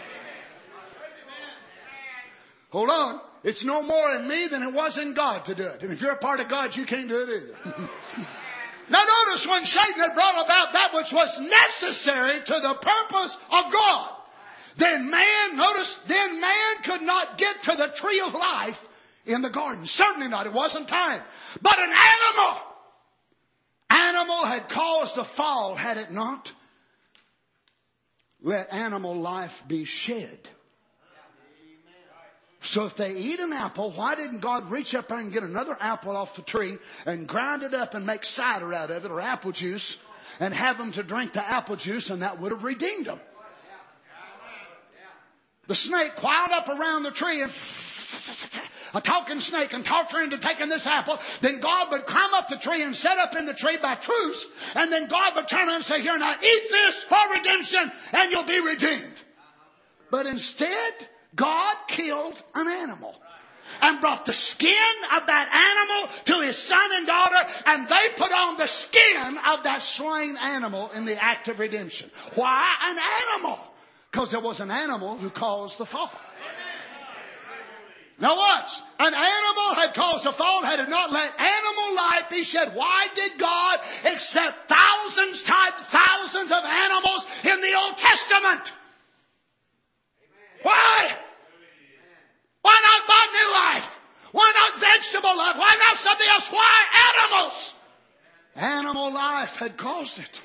Hold on. It's no more in me than it was in God to do it. And if you're a part of God, you can't do it either. Now notice when Satan had brought about that which was necessary to the purpose of God, then man could not get to the tree of life in the garden. Certainly not. It wasn't time. But an animal had caused the fall, had it not? Let animal life be shed. So if they eat an apple, why didn't God reach up there and get another apple off the tree and grind it up and make cider out of it, or apple juice, and have them to drink the apple juice, and that would have redeemed them? The snake coiled up around the tree and a talking snake and talked her into taking this apple. Then God would climb up the tree and set up in the tree by truce. And then God would turn around and say, here, now eat this for redemption and you'll be redeemed. But instead, God killed an animal and brought the skin of that animal to his son and daughter, and they put on the skin of that slain animal in the act of redemption. Why an animal? Because there was an animal who caused the fall. Now watch. An animal had caused the fall, had it not let animal life be shed. Why did God accept thousands of animals in the Old Testament? Why? Why not bodily life? Why not vegetable life? Why not something else? Why animals? Animal life had caused it.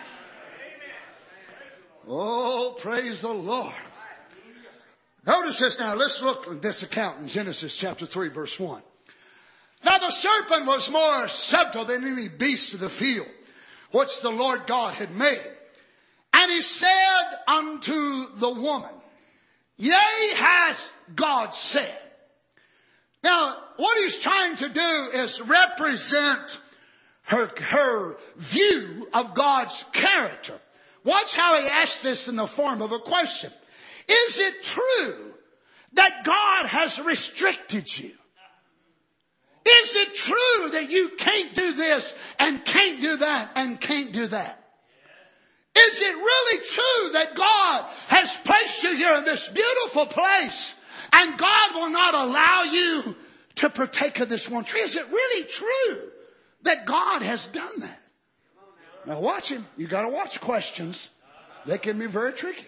Oh, praise the Lord. Notice this now. Let's look at this account in Genesis chapter 3 verse 1. Now the serpent was more subtle than any beast of the field, which the Lord God had made. And he said unto the woman, yea, hath God said. Now, what he's trying to do is represent her view of God's character. Watch how he asks this in the form of a question. Is it true that God has restricted you? Is it true that you can't do this and can't do that and can't do that? Is it really true that God has placed you here in this beautiful place and God will not allow you to partake of this one tree? Is it really true that God has done that? Now watch him. You got to watch questions. They can be very tricky.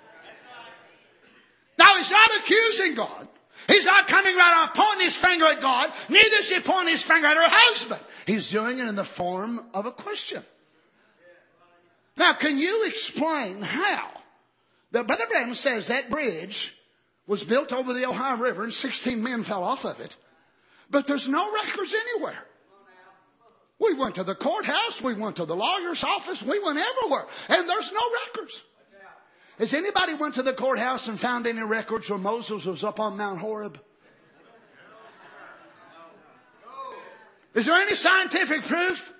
Now he's not accusing God. He's not coming right out pointing his finger at God. Neither is he pointing his finger at her husband. He's doing it in the form of a question. Now can you explain how that Brother Branham says that bridge was built over the Ohio River and 16 men fell off of it, but there's no records anywhere? We went to the courthouse. We went to the lawyer's office. We went everywhere. And there's no records. Has anybody went to the courthouse and found any records where Moses was up on Mount Horeb? Is there any scientific proof?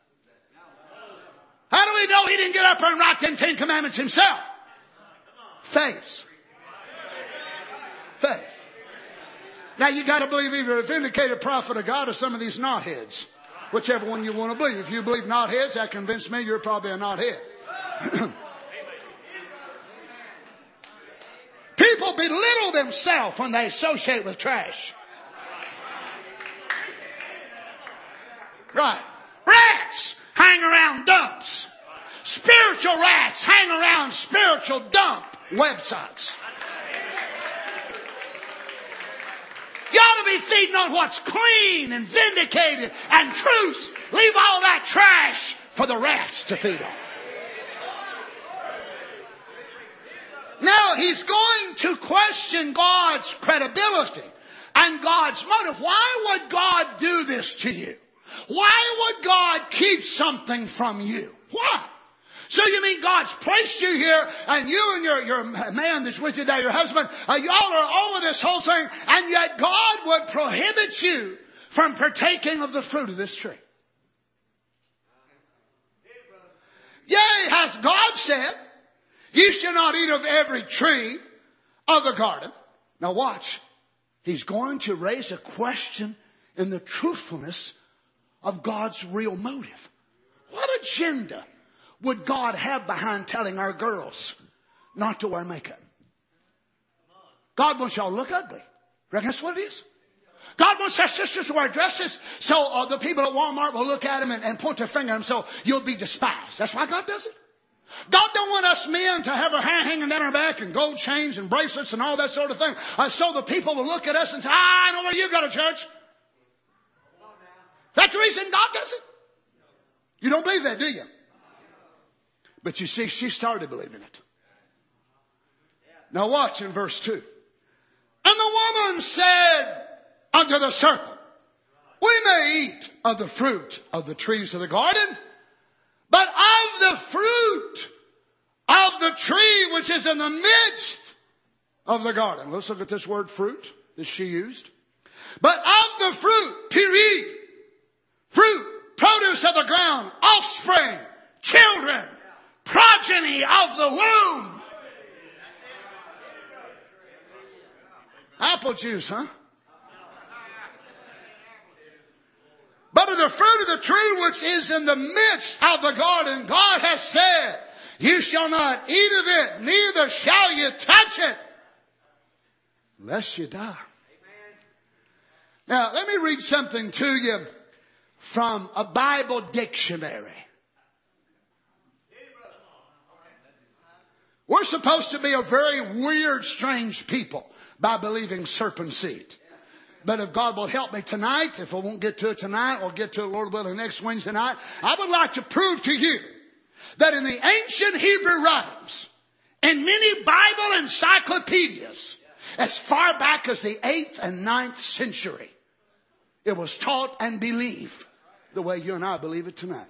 How do we know he didn't get up there and write them 10 Commandments himself? Faith. Faith. Now you got to believe either a vindicated prophet of God or some of these knotheads. Whichever one you want to believe. If you believe knotheads, that convinced me you're probably a knothead. People belittle themselves when they associate with trash. Right. Rats hang around dumps. Spiritual rats hang around spiritual dump websites. You ought to be feeding on what's clean and vindicated and truth. Leave all that trash for the rats to feed on. Now he's going to question God's credibility and God's motive. Why would God do this to you? Why would God keep something from you? Why? So you mean God's placed you here and you and your man that's with you there, your husband, y'all are over this whole thing, and yet God would prohibit you from partaking of the fruit of this tree. Yea, hath God said, ye shall not eat of every tree of the garden. Now watch. He's going to raise a question in the truthfulness of God's real motive. What agenda would God have behind telling our girls not to wear makeup? God wants y'all to look ugly. Reckon that's what it is? God wants our sisters to wear dresses so the people at Walmart will look at them and point their finger at them so you'll be despised. That's why God does it. God don't want us men to have our hair hanging down our back and gold chains and bracelets and all that sort of thing. So the people will look at us and say, I know where you go to church. That's the reason God does it. You don't believe that, do you? But you see, she started believing it. Now watch in verse 2. And the woman said unto the serpent, we may eat of the fruit of the trees of the garden, but of the fruit of the tree which is in the midst of the garden. Let's look at this word fruit that she used. But of the fruit, piri, fruit, produce of the ground, offspring, children, progeny of the womb. Apple juice, huh? But of the fruit of the tree which is in the midst of the garden, God has said, you shall not eat of it, neither shall you touch it, lest you die. Now, let me read something to you from a Bible dictionary. We're supposed to be a very weird, strange people by believing serpent seed. But if God will help me tonight, if I won't get to it tonight, or get to it, Lord willing, next Wednesday night, I would like to prove to you that in the ancient Hebrew writings, in many Bible encyclopedias, as far back as the 8th and 9th century, it was taught and believed the way you and I believe it tonight.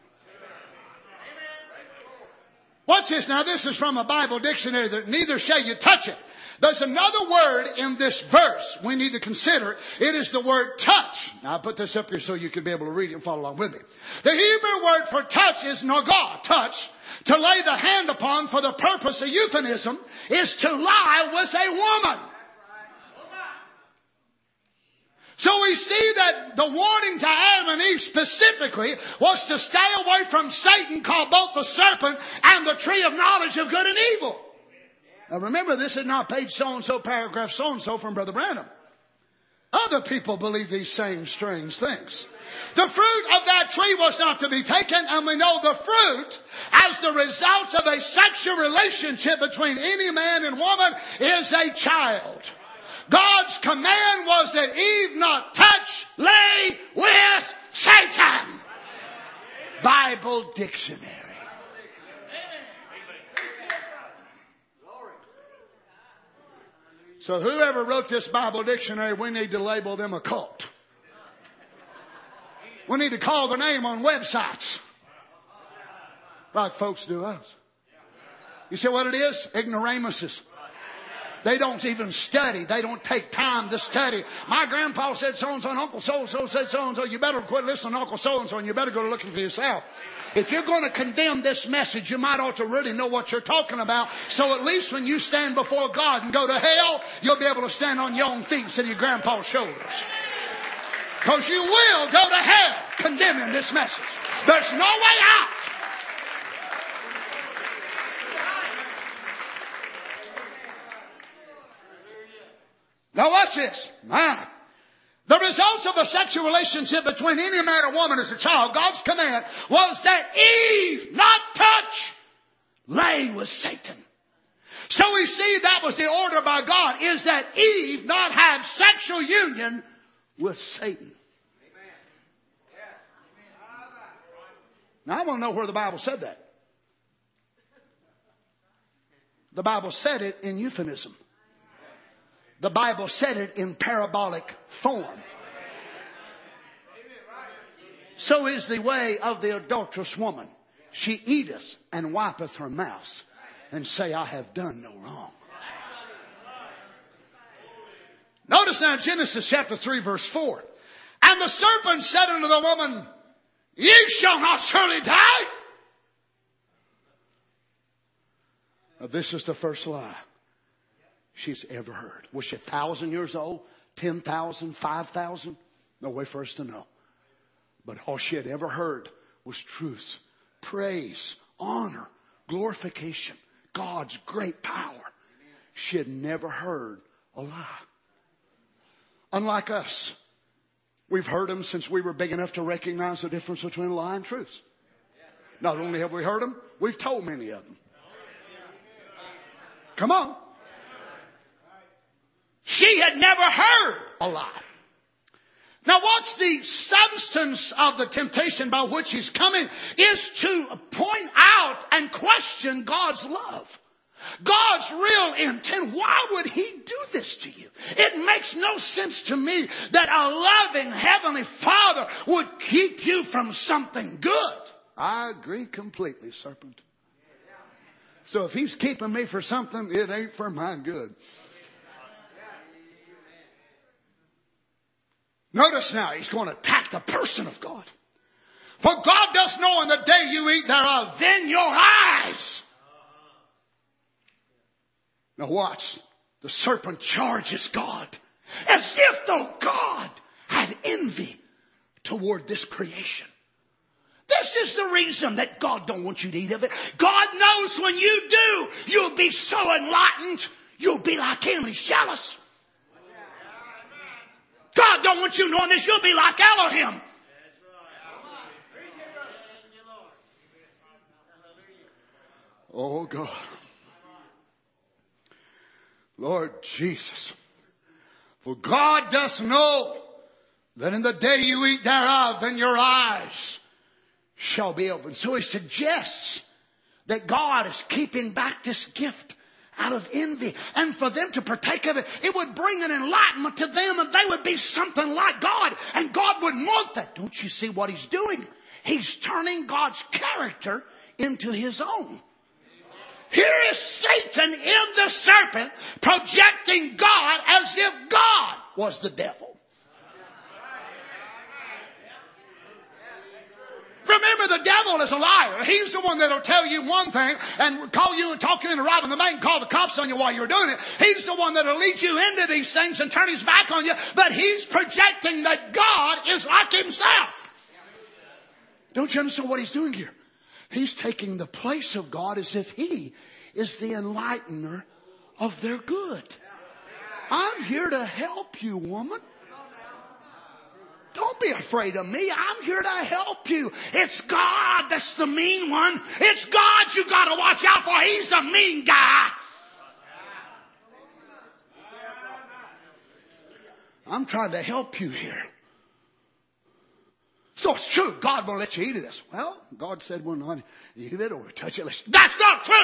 What's this now? This is from a Bible dictionary, that neither shall you touch it. There's another word in this verse we need to consider. It is the word touch. Now I put this up here so you can be able to read it and follow along with me. The Hebrew word for touch is nagah, touch. To lay the hand upon for the purpose of euphemism is to lie with a woman. So we see that the warning to Adam and Eve specifically was to stay away from Satan, called both the serpent and the tree of knowledge of good and evil. Now remember, this is not page so-and-so, paragraph so-and-so from Brother Branham. Other people believe these same strange things. The fruit of that tree was not to be taken, and we know the fruit as the result of a sexual relationship between any man and woman is a child. God's command was that Eve not touch, lay with Satan. Bible dictionary. So whoever wrote this Bible dictionary, we need to label them a cult. We need to call the name on websites, like folks do us. You see what it is? Ignoramuses. They don't even study. They don't take time to study. My grandpa said so-and-so and Uncle so-and-so said so-and-so. You better quit listening to Uncle so-and-so and you better go looking for yourself. If you're going to condemn this message, you might ought to really know what you're talking about. So at least when you stand before God and go to hell, you'll be able to stand on your own feet instead of your grandpa's shoulders. Because you will go to hell condemning this message. There's no way out. Now watch this. The results of a sexual relationship between any man or woman as a child, God's command was that Eve not touch, lay with Satan. So we see that was the order by God, is that Eve not have sexual union with Satan. Now I want to know where the Bible said that. The Bible said it in euphemism. The Bible said it in parabolic form. So is the way of the adulterous woman. She eateth and wipeth her mouth and say, I have done no wrong. Notice now Genesis chapter 3 verse 4. And the serpent said unto the woman, ye shall not surely die. Now, this is the first lie she's ever heard. Was she 1,000 years old? 10,000? 5,000? No way for us to know. But all she had ever heard was truth, praise, honor, glorification, God's great power. She had never heard a lie. Unlike us, we've heard them since we were big enough to recognize the difference between a lie and truth. Not only have we heard them, we've told many of them. Come on. She had never heard a lie. Now what's the substance of the temptation by which he's coming is to point out and question God's love. God's real intent. Why would he do this to you? It makes no sense to me that a loving heavenly Father would keep you from something good. I agree completely, serpent. So if he's keeping me for something, it ain't for my good. Notice now, he's going to attack the person of God. For God does know in the day you eat thereof, then your eyes. Now watch. The serpent charges God as if though God had envy toward this creation. This is the reason that God don't want you to eat of it. God knows when you do, you'll be so enlightened, you'll be like him. He's jealous. God don't want you knowing this. You'll be like Elohim. Oh God. Lord Jesus. For God does know that in the day you eat thereof, then your eyes shall be opened. So he suggests that God is keeping back this gift out of envy. And for them to partake of it, it would bring an enlightenment to them and they would be something like God. And God wouldn't want that. Don't you see what he's doing? He's turning God's character into his own. Here is Satan in the serpent projecting God as if God was the devil. Remember, the devil is a liar. He's the one that'll tell you one thing and call you and talk you into robbing the bank and call the cops on you while you're doing it. He's the one that'll lead you into these things and turn his back on you. But he's projecting that God is like himself. Don't you understand what he's doing here? He's taking the place of God as if he is the enlightener of their good. I'm here to help you, woman. Don't be afraid of me. I'm here to help you. It's God that's the mean one. It's God you got to watch out for. He's the mean guy. I'm trying to help you here. So it's true. God won't let you eat of this. Well, God said we'll not eat of it or touch it. That's not true.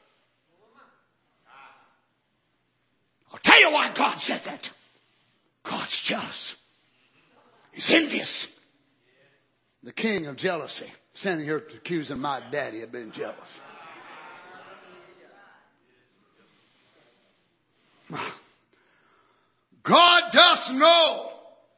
I'll tell you why God said that. God's jealous. He's envious. The king of jealousy. Standing here accusing my daddy of being jealous. God does know.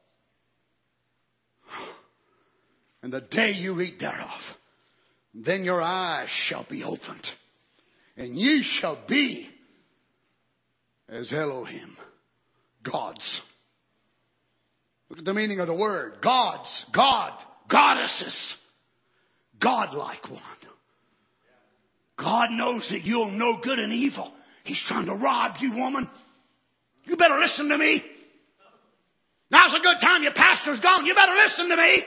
And the day you eat thereof, then your eyes shall be opened. And ye shall be as Elohim. Gods. Look at the meaning of the word. Gods, God, goddesses, godlike one. God knows that you'll know good and evil. He's trying to rob you, woman. You better listen to me. Now's a good time. Your pastor's gone. You better listen to me.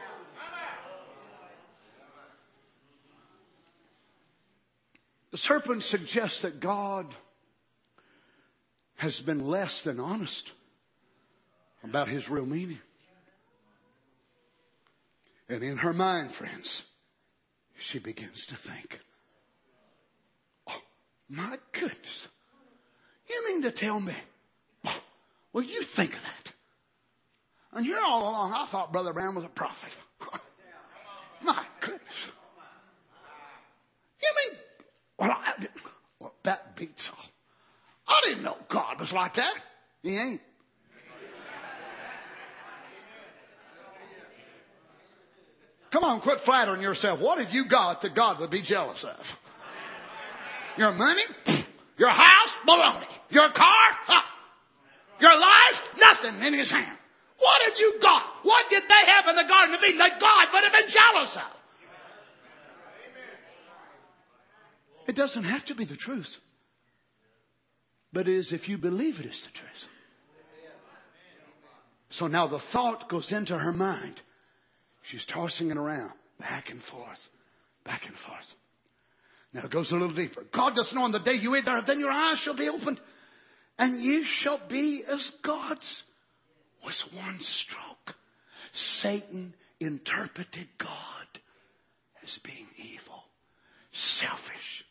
The serpent suggests that God has been less than honest about his real meaning. And in her mind, friends, she begins to think, oh, my goodness. You mean to tell me? Well, you think of that. And you're all along, I thought Brother Brown was a prophet. My goodness. You mean, well, that beats all. I didn't know God was like that. He ain't. Come on, quit flattering yourself. What have you got that God would be jealous of? Your money? Your house? Baloney. Your car? Your life? Nothing in his hand. What have you got? What did they have in the Garden of Eden that God would have been jealous of? It doesn't have to be the truth. But it is if you believe it is the truth. So now the thought goes into her mind. She's tossing it around, back and forth, back and forth. Now it goes a little deeper. God does know on the day you eat thereof, then your eyes shall be opened, and you shall be as gods. Was one stroke. Satan interpreted God as being evil, selfish,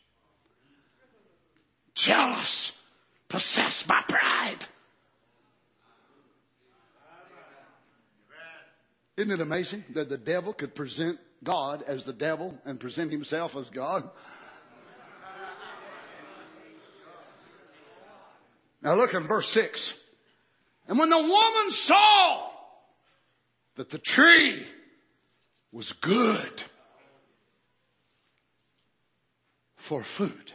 jealous, possessed by pride. Isn't it amazing that the devil could present God as the devil and present himself as God? Now look in verse 6. And when the woman saw that the tree was good for food.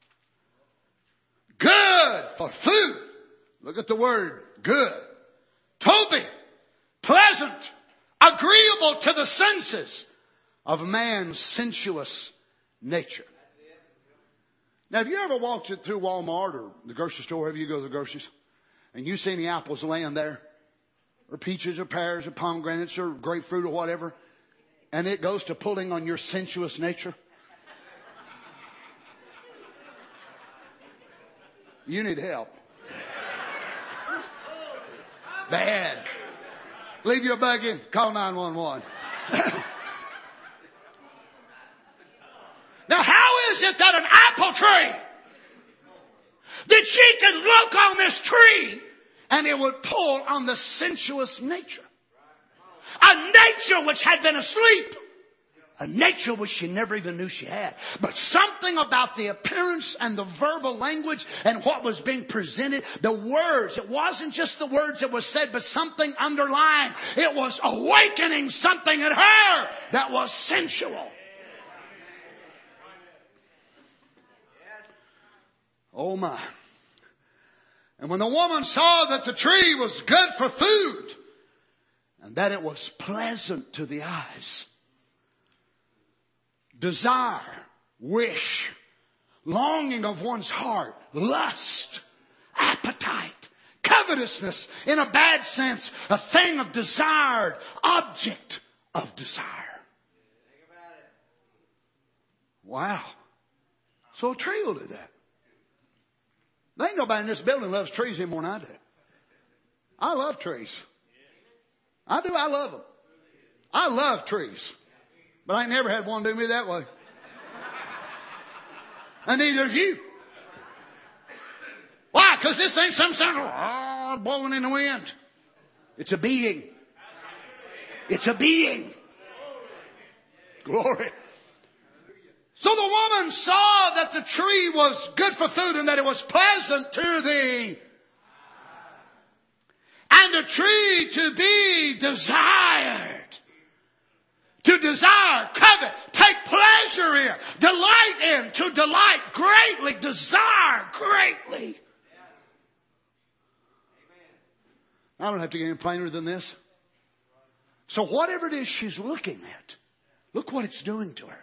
Good for food. Look at the word good. Toby, pleasant, agreeable to the senses of man's sensuous nature. Now, have you ever walked through Walmart or the grocery store, wherever you go to the groceries, and you see any apples laying there, or peaches or pears or pomegranates or grapefruit or whatever, and it goes to pulling on your sensuous nature? You need help. Bad. Leave your bag in. Call 911. Now, how is it that an apple tree, that she could look on this tree and it would pull on the sensuous nature? A nature which had been asleep. A nature which she never even knew she had. But something about the appearance and the verbal language and what was being presented, the words, it wasn't just the words that was said, but something underlying. It was awakening something in her that was sensual. Oh my. And when the woman saw that the tree was good for food and that it was pleasant to the eyes, desire, wish, longing of one's heart, lust, appetite, covetousness, in a bad sense, a thing of desired, object of desire. Wow. So a tree will do that. There ain't nobody in this building loves trees any more than I do. I love trees. I do. I love them. I love trees. But I ain't never had one do me that way. And neither have you. Why? Because this ain't some sound blowing in the wind. It's a being. It's a being. Glory. So the woman saw that the tree was good for food and that it was pleasant to the and a tree to be desired. To desire, covet, take pleasure in, delight in, to delight greatly, desire greatly. I don't have to get any plainer than this. So whatever it is she's looking at, look what it's doing to her.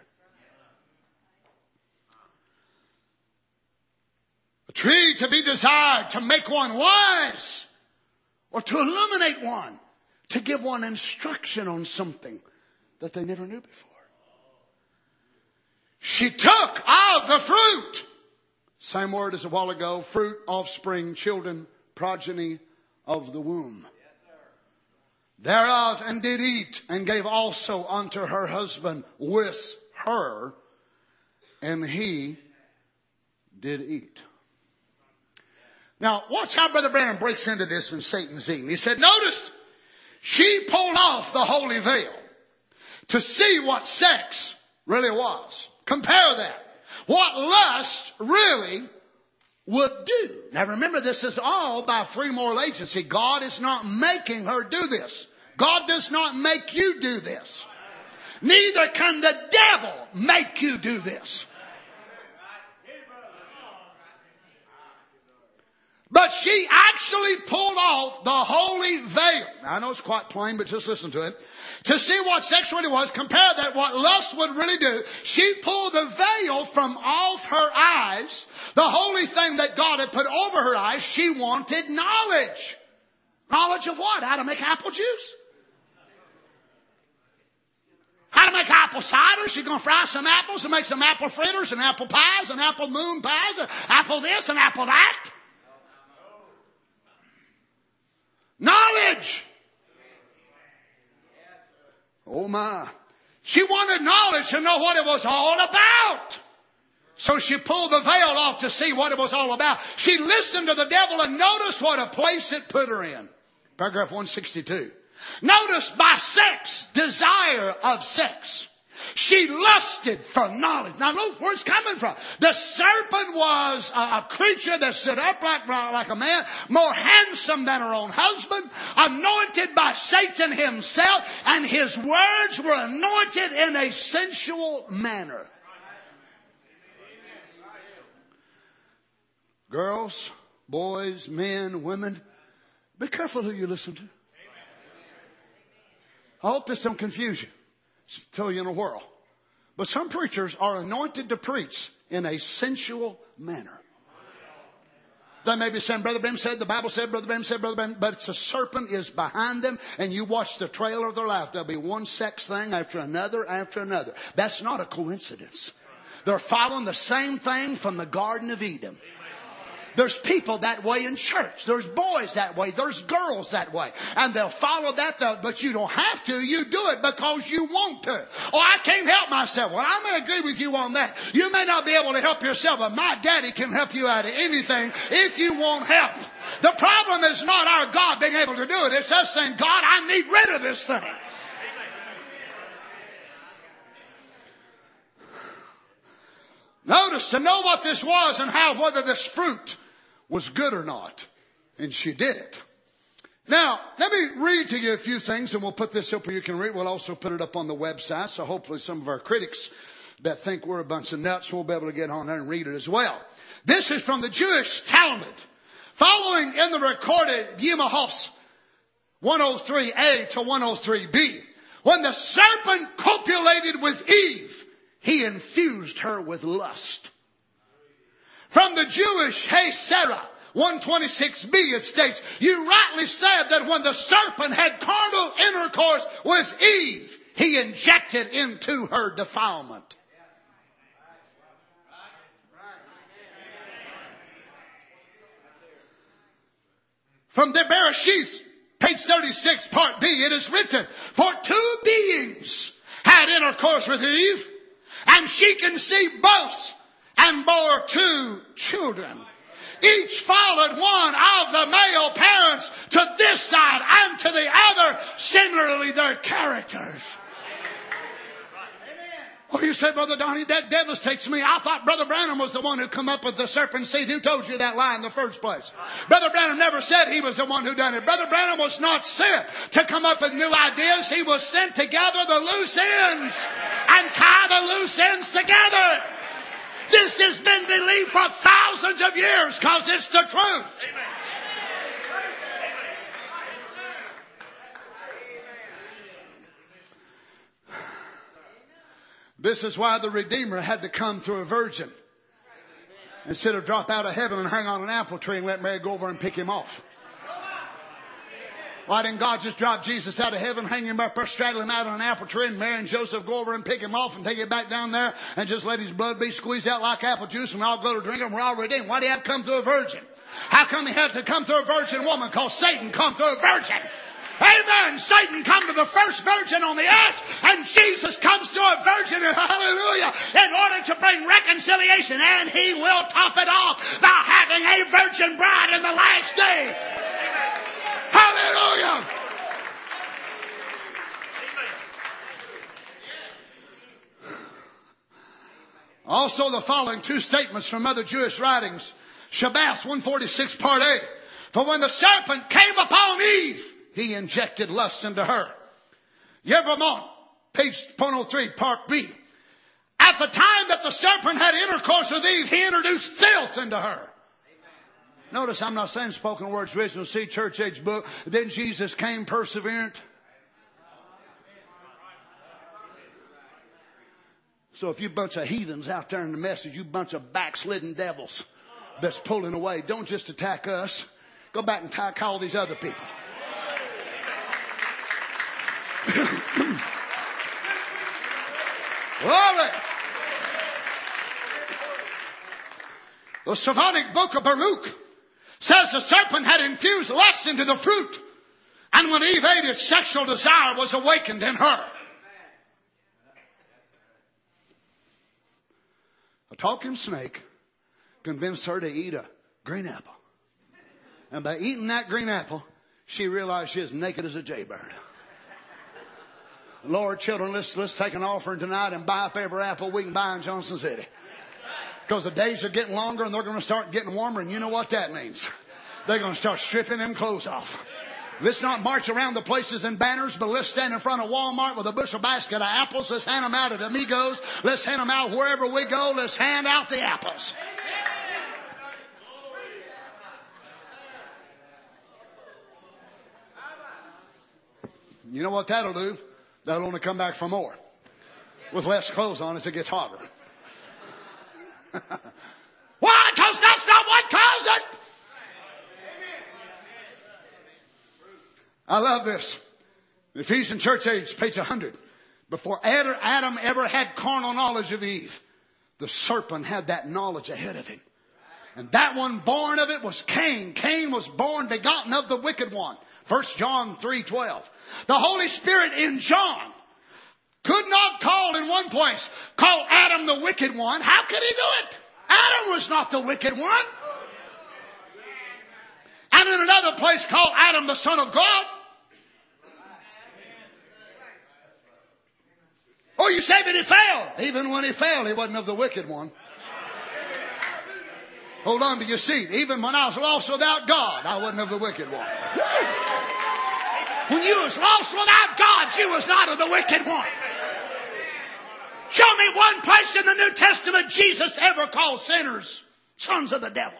A tree to be desired, to make one wise, or to illuminate one, to give one instruction on something that they never knew before. She took of the fruit. Same word as a while ago. Fruit, offspring, children, progeny of the womb. Thereof and did eat, and gave also unto her husband with her, and he did eat. Now, watch how Brother Branham breaks into this in Satan's Eden. He said, notice, she pulled off the holy veil to see what sex really was. Compare that. What lust really would do. Now remember, this is all by free moral agency. God is not making her do this. God does not make you do this. Neither can the devil make you do this. But she actually pulled off the holy veil. Now, I know it's quite plain, but just listen to it. To see what sex really was, compare that what lust would really do. She pulled the veil from off her eyes. The holy thing that God had put over her eyes. She wanted knowledge. Knowledge of what? How to make apple juice? How to make apple cider? She's going to fry some apples and make some apple fritters and apple pies and apple moon pies and apple this and apple that. Knowledge. Oh my. She wanted knowledge to know what it was all about. So she pulled the veil off to see what it was all about. She listened to the devil and noticed what a place it put her in. Paragraph 162. Notice by sex, desire of sex. She lusted for knowledge. Now look where it's coming from. The serpent was a creature that stood upright like a man, more handsome than her own husband, anointed by Satan himself, and his words were anointed in a sensual manner. Girls, boys, men, women, be careful who you listen to. I hope this don't confuse you. Tell you in a whirl. But some preachers are anointed to preach in a sensual manner. They may be saying, Brother Branham said, the Bible said, Brother Branham said, Brother Branham, but the serpent is behind them, and you watch the trailer of their life. There'll be one sex thing after another after another. That's not a coincidence. They're following the same thing from the Garden of Eden. There's people that way in church. There's boys that way. There's girls that way. And they'll follow that, but you don't have to. You do it because you want to. Oh, I can't help myself. Well, I may agree with you on that. You may not be able to help yourself, but my daddy can help you out of anything if you want help. The problem is not our God being able to do it. It's us saying, God, I need rid of this thing. Notice to know what this was and whether this fruit was good or not. And she did it. Now, let me read to you a few things, and we'll put this up where you can read. We'll also put it up on the website, so hopefully some of our critics that think we're a bunch of nuts will be able to get on there and read it as well. This is from the Jewish Talmud. Following in the recorded Yemahos 103a to 103b. When the serpent copulated with Eve, he infused her with lust. From the Jewish Hey Sarah 126b, it states, you rightly said that when the serpent had carnal intercourse with Eve, he injected into her defilement. From the Bereshith, page 36, part B, it is written, for two beings had intercourse with Eve, and she conceived both and bore two children. Each followed one of the male parents to this side and to the other, similarly their characters. Oh, you said, Brother Donnie, that devastates me. I thought Brother Branham was the one who come up with the serpent seed. Who told you that lie in the first place? Brother Branham never said he was the one who done it. Brother Branham was not sent to come up with new ideas. He was sent to gather the loose ends and tie the loose ends together. This has been believed for thousands of years because it's the truth. This is why the Redeemer had to come through a virgin instead of drop out of heaven and hang on an apple tree and let Mary go over and pick him off. Why didn't God just drop Jesus out of heaven, hang him up, or straddle him out on an apple tree, and Mary and Joseph go over and pick him off and take it back down there and just let his blood be squeezed out like apple juice and we all go to drink and we're all redeemed? Why did he have to come through a virgin? How come he had to come through a virgin woman? Because Satan come through a virgin. Amen. Satan come to the first virgin on the earth, and Jesus comes to a virgin, hallelujah, in order to bring reconciliation, and he will top it off by having a virgin bride in the last day. Hallelujah. Also the following two statements from other Jewish writings. Shabbath 146 part A. For when the serpent came upon Eve, he injected lust into her. Yevamot, page 103, part B. At the time that the serpent had intercourse with Eve, he introduced filth into her. Notice I'm not saying spoken words, original seed, church age book. Then Jesus came perseverant. So if you bunch of heathens out there in the message, you bunch of backslidden devils that's pulling away, don't just attack us. Go back and attack all these other people. Glory. The Slavonic book of Baruch says the serpent had infused lust into the fruit. And when Eve ate it, sexual desire was awakened in her. A talking snake convinced her to eat a green apple. And by eating that green apple, she realized she was naked as a jaybird. Lord, children, let's take an offering tonight and buy up every apple we can buy in Johnson City. Because the days are getting longer and they're going to start getting warmer, and you know what that means. They're going to start stripping them clothes off. Let's not march around the places in banners, but let's stand in front of Walmart with a bushel basket of apples. Let's hand them out at Amigos. Let's hand them out wherever we go. Let's hand out the apples. You know what that'll do? That'll only come back for more. With less clothes on as it gets hotter. Why? Because that's not what caused it. I love this. Ephesians church age, page 100. Before Adam ever had carnal knowledge of Eve, the serpent had that knowledge ahead of him. And that one born of it was Cain. Cain was born begotten of the wicked one. 1 John 3:12. The Holy Spirit in John could not call in one place, call Adam the wicked one. How could he do it? Adam was not the wicked one. And in another place, call Adam the Son of God. Oh, you say, but he failed. Even when he failed, he wasn't of the wicked one. Hold on to your seat. Even when I was lost without God, I wasn't of the wicked one. When you was lost without God, you was not of the wicked one. Show me one place in the New Testament Jesus ever called sinners sons of the devil.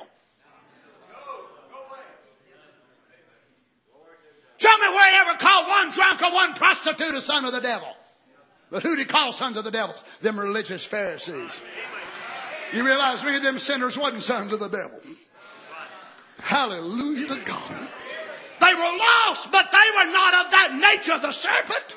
Show me where he ever called one drunk or one prostitute a son of the devil. But who did he call sons of the devil? Them religious Pharisees. You realize many of them sinners wasn't sons of the devil. Hallelujah to God. They were lost, but they were not of that nature of the serpent.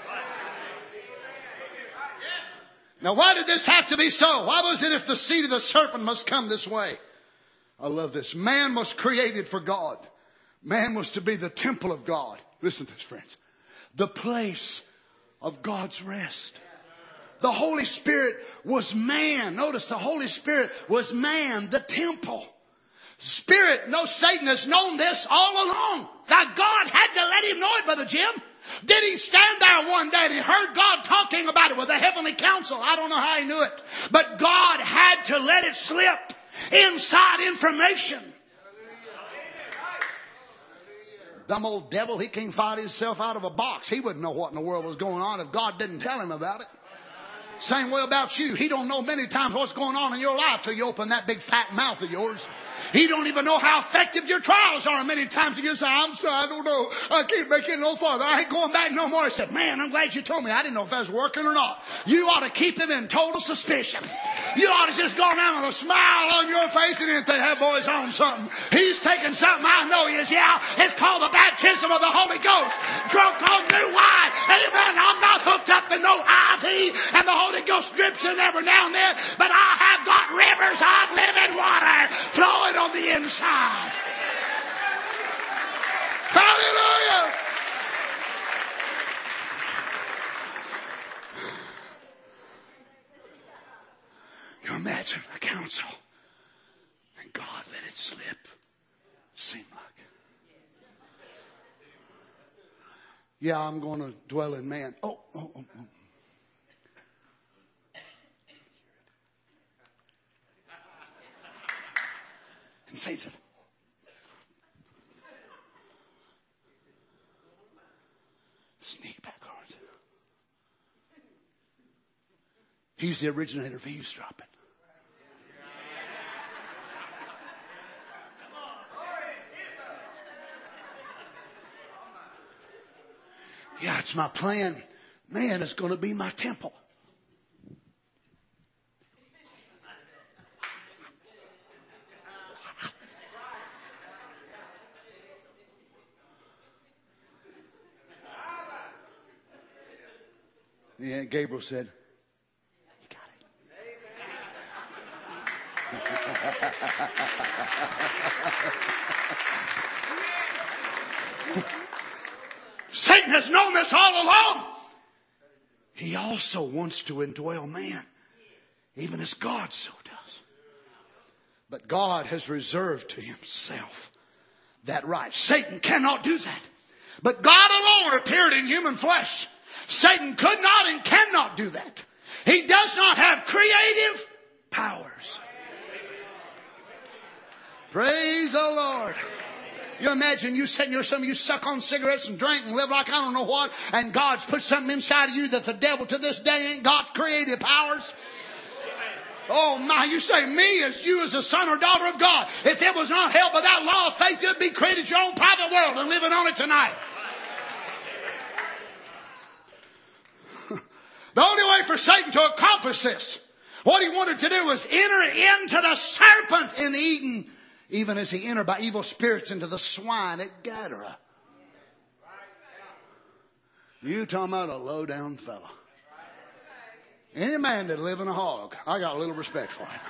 Now why did this have to be so? Why was it if the seed of the serpent must come this way? I love this. Man was created for God. Man was to be the temple of God. Listen to this, friends. The place of God's rest. The Holy Spirit was man. Notice the Holy Spirit was man, the temple. Spirit, no, Satan has known this all along. That God had to let him know it, Brother Jim. Did he stand there one day and he heard God talking about it with the heavenly council? I don't know how he knew it. But God had to let it slip. Inside information. Dumb old devil, he can't find himself out of a box. He wouldn't know what in the world was going on if God didn't tell him about it. Same way about you. He don't know many times what's going on in your life till you open that big fat mouth of yours. He don't even know how effective your trials are. Many times you say, I'm sorry, I don't know. I can't make it no farther. I ain't going back no more. He said, man, I'm glad you told me. I didn't know if that was working or not. You ought to keep him in total suspicion. You ought to just go around with a smile on your face and think that boy's on something. He's taking something I know he is. Yeah, it's called the baptism of the Holy Ghost. Drunk on new wine. Amen. I'm not hooked up in no IV and the Holy Ghost drips in every now and then. But I have got rivers of living water flowing on the inside. Hallelujah. You imagine a council and God let it slip. Seemed like. Yeah, I'm going to dwell in man. Oh. And Satan said, sneak backwards. He's the originator of eavesdropping. That's my plan. Man is going to be my temple. Yeah, Gabriel said, "You got it." Satan has known this all along. He also wants to indwell man, even as God so does. But God has reserved to himself that right. Satan cannot do that. But God alone appeared in human flesh. Satan could not and cannot do that. He does not have creative powers. Praise the Lord. You imagine you sitting here, some of you suck on cigarettes and drink and live like I don't know what, and God's put something inside of you that the devil to this day ain't got creative powers. Oh my, you say me as you as a son or daughter of God. If it was not held by that law of faith, you'd be created your own private world and living on it tonight. The only way for Satan to accomplish this, what he wanted to do was enter into the serpent in Eden, even as he entered by evil spirits into the swine at Gadara. You talking about a low down fella. Any man that live in a hog, I got a little respect for him.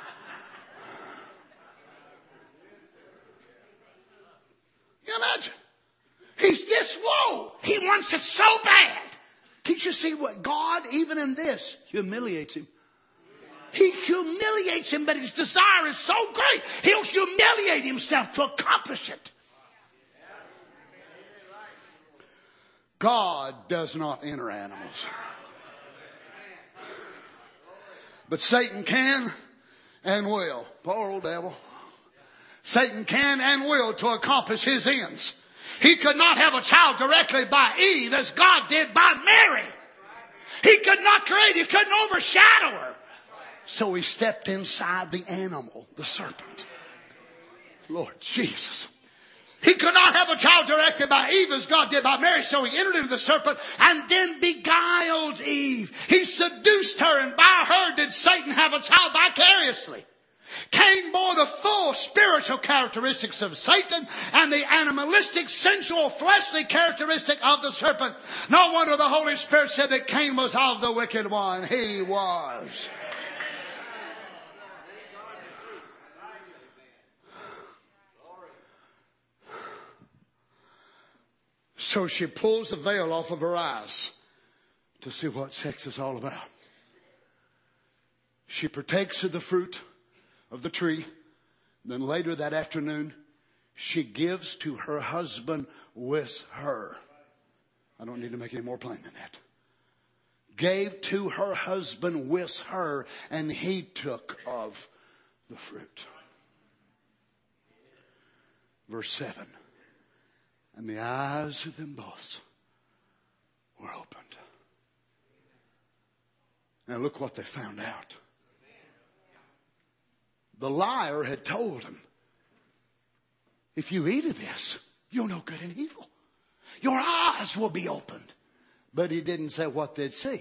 You imagine? He's this low. He wants it so bad. Can't you see what God, even in this, humiliates him? He humiliates him, but his desire is so great, he'll humiliate himself to accomplish it. God does not enter animals. But Satan can and will. Poor old devil. Satan can and will to accomplish his ends. He could not have a child directly by Eve as God did by Mary. He could not create, he couldn't overshadow her. So he stepped inside the animal, the serpent. Lord Jesus. He could not have a child directly by Eve as God did by Mary, so he entered into the serpent and then beguiled Eve. He seduced her, and by her did Satan have a child vicariously. Cain bore the full spiritual characteristics of Satan and the animalistic, sensual, fleshly characteristic of the serpent. No wonder the Holy Spirit said that Cain was of the wicked one. He was. So she pulls the veil off of her eyes to see what sex is all about. She partakes of the fruit of the tree. Then later that afternoon, she gives to her husband with her. I don't need to make any more plain than that. Gave to her husband with her, and he took of the fruit. Verse 7. And the eyes of them both were opened. Now look what they found out. The liar had told them, if you eat of this, you'll know good and evil. Your eyes will be opened. But he didn't say what they'd see.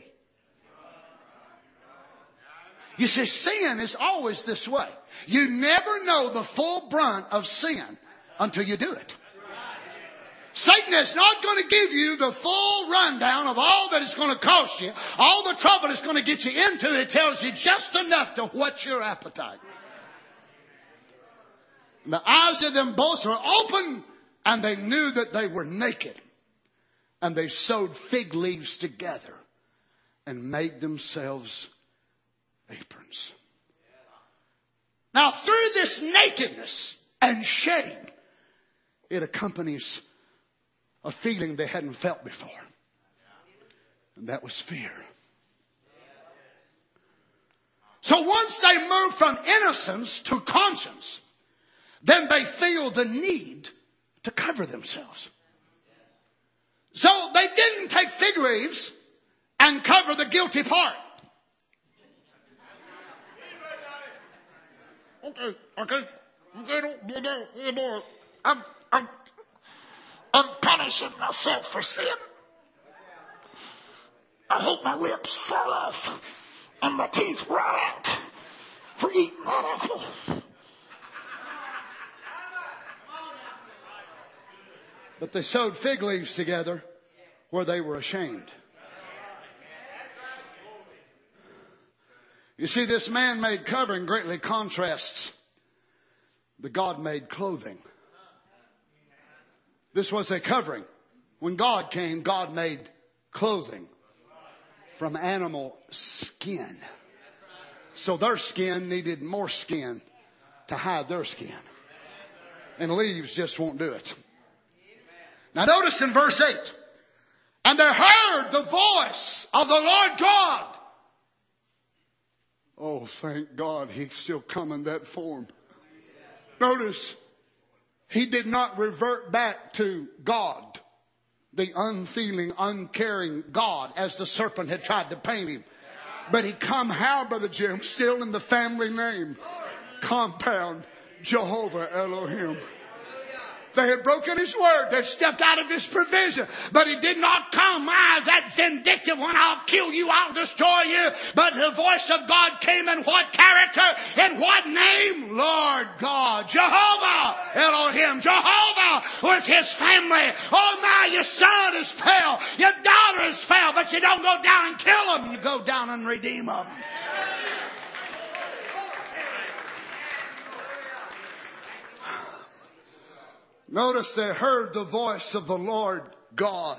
You see, sin is always this way. You never know the full brunt of sin until you do it. Satan is not going to give you the full rundown of all that it's going to cost you, all the trouble it's going to get you into. It tells you just enough to whet your appetite. And the eyes of them both were open, and they knew that they were naked. And they sewed fig leaves together and made themselves aprons. Now, through this nakedness and shame, it accompanies a feeling they hadn't felt before. And that was fear. So once they move from innocence to conscience, then they feel the need to cover themselves. So they didn't take fig leaves and cover the guilty part. I'm punishing myself for sin. I hope my lips fell off and my teeth were out for eating that apple. But they sewed fig leaves together where they were ashamed. You see, this man-made covering greatly contrasts the God-made clothing. This was a covering. When God came, God made clothing from animal skin. So their skin needed more skin to hide their skin. And leaves just won't do it. Now notice in verse 8. And they heard the voice of the Lord God. Oh, thank God He's still come in that form. Notice, He did not revert back to God, the unfeeling, uncaring God, as the serpent had tried to paint Him. But He come how, Brother Jim? Still in the family name. Compound, Jehovah Elohim. They had broken His word. They stepped out of His provision. But He did not come as that vindictive one. I'll kill you. I'll destroy you. But the voice of God came in what character? In what name? Lord God. Jehovah Elohim. Jehovah was His family. Oh my, your son is fell. Your daughter is fell. But you don't go down and kill them. You go down and redeem them. Notice they heard the voice of the Lord God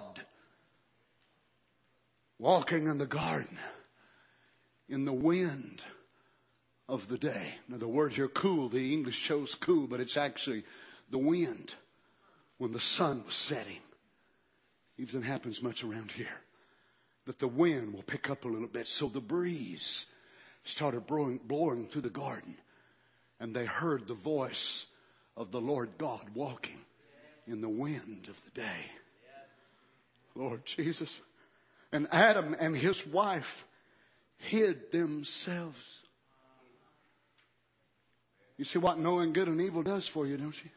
walking in the garden in the wind of the day. Now the word here cool, the English shows cool, but it's actually the wind when the sun was setting. It even happens much around here. That the wind will pick up a little bit. So the breeze started blowing through the garden. And they heard the voice of the Lord God walking in the wind of the day. Lord Jesus. And Adam and his wife hid themselves. You see what knowing good and evil does for you, don't you?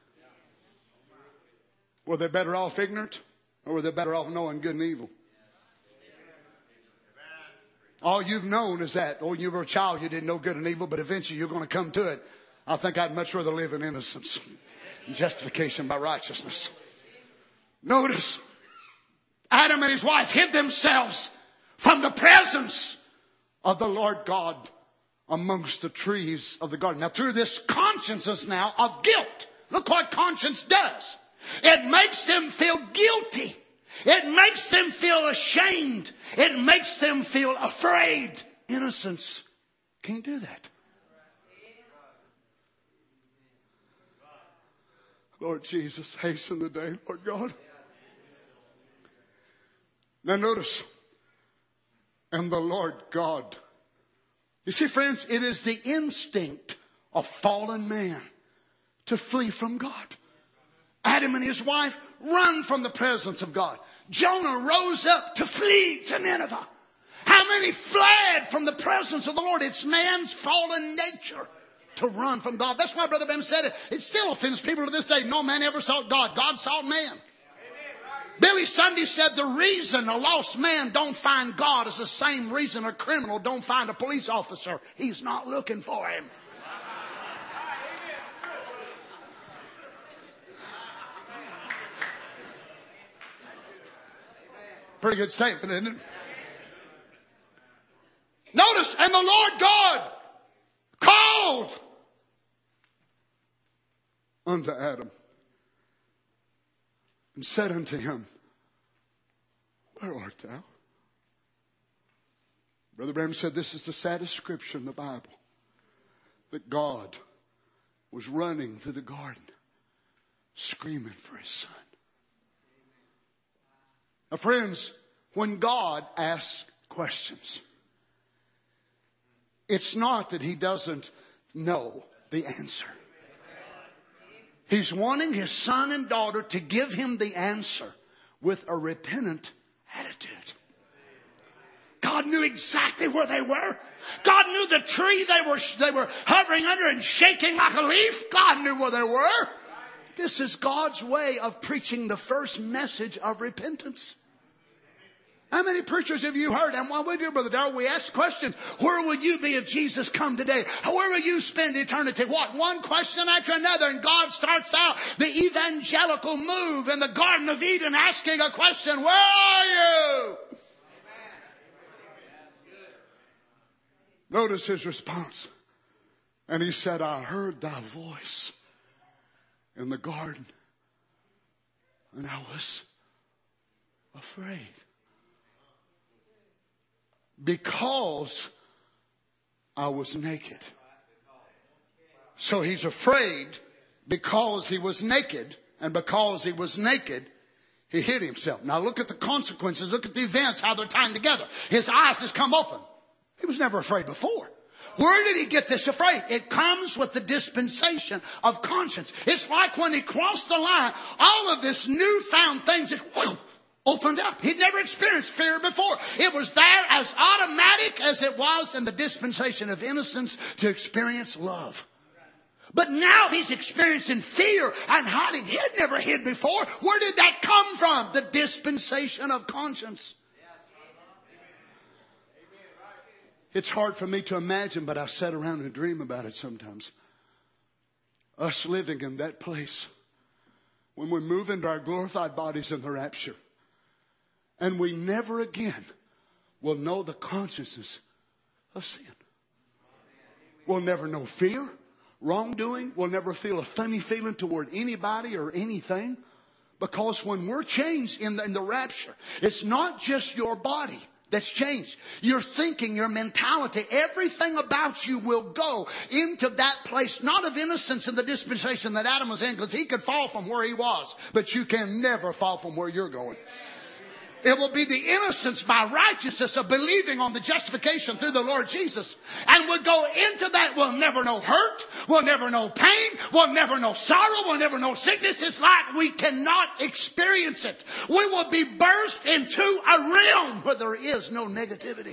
Were they better off ignorant? Or were they better off knowing good and evil? All you've known is that, when you were a child, you didn't know good and evil, but eventually you're going to come to it. I think I'd much rather live in innocence and justification by righteousness. Notice, Adam and his wife hid themselves from the presence of the Lord God amongst the trees of the garden. Now, through this consciousness now of guilt, look what conscience does. It makes them feel guilty. It makes them feel ashamed. It makes them feel afraid. Innocence can't do that. Lord Jesus, hasten the day, Lord God. Now notice, and the Lord God. You see, friends, it is the instinct of fallen man to flee from God. Adam and his wife run from the presence of God. Jonah rose up to flee to Nineveh. How many fled from the presence of the Lord? It's man's fallen nature to run from God. That's why Brother Ben said it. It still offends people to this day. No man ever sought God. God sought man. Billy Sunday said the reason a lost man don't find God is the same reason a criminal don't find a police officer. He's not looking for him. Pretty good statement, isn't it? Notice, and the Lord God called unto Adam and said unto him, where art thou? Brother Branham said this is the saddest scripture in the Bible. That God was running through the garden screaming for his son. Now friends, when God asks questions, it's not that he doesn't know the answer. He's wanting his son and daughter to give him the answer with a repentant attitude. God knew exactly where they were. God knew the tree they were hovering under and shaking like a leaf. God knew where they were. This is God's way of preaching the first message of repentance. How many preachers have you heard? And what we do, Brother Darrell, we ask questions. Where would you be if Jesus come today? Where will you spend eternity? What? One question after another. And God starts out the evangelical move in the Garden of Eden asking a question. Where are you? Notice his response. And he said, I heard thy voice in the garden. And I was afraid. Because I was naked. So he's afraid because he was naked. And because he was naked, he hid himself. Now look at the consequences. Look at the events, how they're tying together. His eyes has come open. He was never afraid before. Where did he get this afraid? It comes with the dispensation of conscience. It's like when he crossed the line, all of this newfound things just opened up. He'd never experienced fear before. It was there as automatic as it was in the dispensation of innocence to experience love. But now he's experiencing fear and hiding. He had never hid before. Where did that come from? The dispensation of conscience. It's hard for me to imagine, but I sit around and dream about it sometimes. Us living in that place when we move into our glorified bodies in the rapture. And we never again will know the consciousness of sin. We'll never know fear, wrongdoing. We'll never feel a funny feeling toward anybody or anything. Because when we're changed in the rapture, it's not just your body that's changed. Your thinking, your mentality, everything about you will go into that place, not of innocence in the dispensation that Adam was in, because he could fall from where he was. But you can never fall from where you're going. It will be the innocence by righteousness of believing on the justification through the Lord Jesus. And we'll go into that. We'll never know hurt. We'll never know pain. We'll never know sorrow. We'll never know sickness. It's like we cannot experience it. We will be burst into a realm where there is no negativity.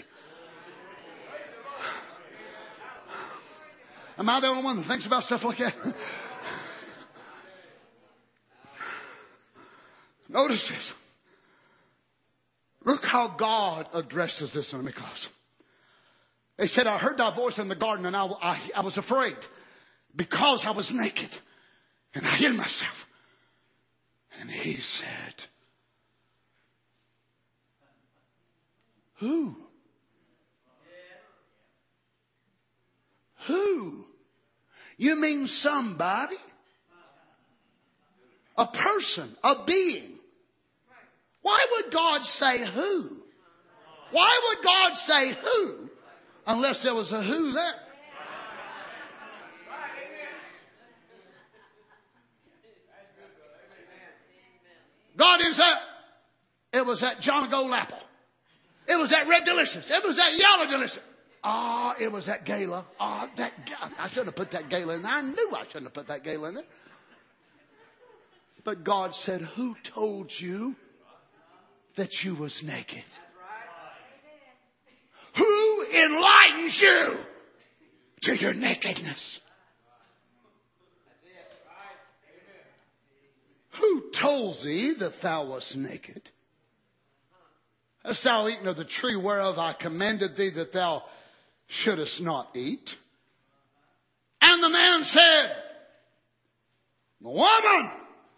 Am I the only one that thinks about stuff like that? Notice this. Look how God addresses this. Let me close. He said, I heard thy voice in the garden and I was afraid because I was naked and I hid myself. And he said, who? Who? You mean somebody? A person, a being. Why would God say who? Why would God say who? Unless there was a who there. God is that. It was that John Gold apple. It was that red delicious. It was that yellow delicious. It was that gala. I shouldn't have put that gala in there. I knew I shouldn't have put that gala in there. But God said, who told you that you was naked? Who enlightens you to your nakedness? Who told thee that thou wast naked? Hast thou eaten of the tree whereof I commanded thee that thou shouldest not eat? And the man said, woman,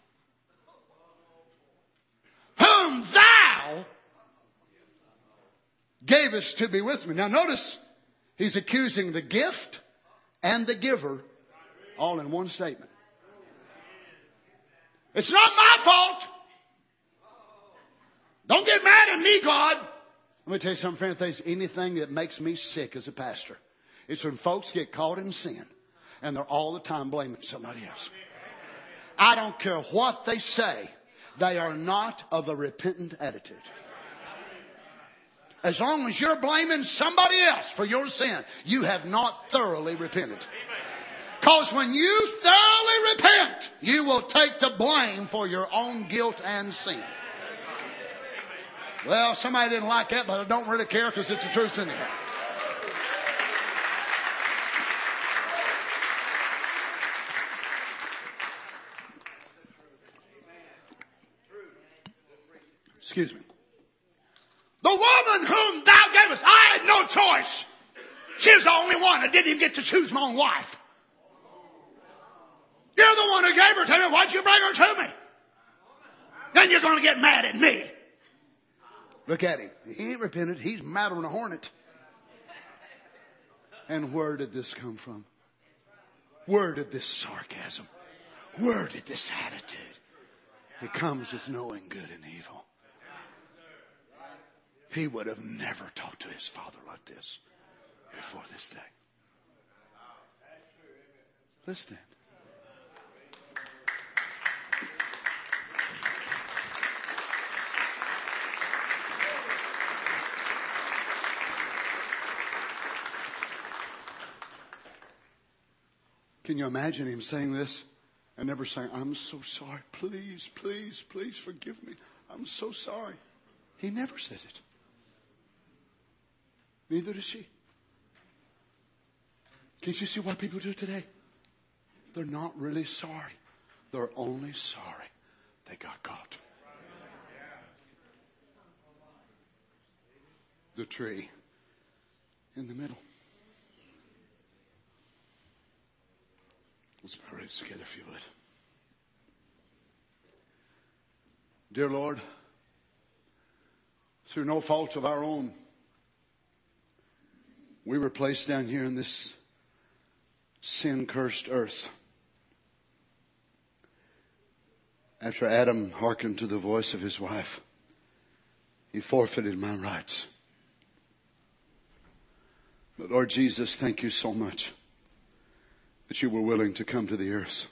whom thou gavest to be with me. Now notice, he's accusing the gift and the giver all in one statement. It's not my fault. Don't get mad at me, God. Let me tell you something, friend. There's anything that makes me sick as a pastor. It's when folks get caught in sin and they're all the time blaming somebody else. I don't care what they say. They are not of a repentant attitude. As long as you're blaming somebody else for your sin, you have not thoroughly repented. Because when you thoroughly repent, you will take the blame for your own guilt and sin. Well, somebody didn't like that, but I don't really care because it's the truth in it. Excuse me. choice. She's the only one. I didn't even get to choose my own wife. You're the one who gave her to me. Why'd you bring her to me? Then you're going to get mad at me. Look at him. He ain't repented. He's madder than a hornet. And where did this come from? Where did this sarcasm? Where did this attitude? It comes with knowing good and evil. He would have never talked to his father like this before this day. Let's stand. Can you imagine him saying this and never saying, I'm so sorry. Please, please, please forgive me. I'm so sorry. He never says it. Neither does she. Can't you see why people do it today? They're not really sorry. They're only sorry they got caught. The tree in the middle. Let's bow our heads together if you would. Dear Lord, through no fault of our own, we were placed down here in this sin-cursed earth. After Adam hearkened to the voice of his wife, he forfeited my rights. But Lord Jesus, thank you so much that you were willing to come to the earth.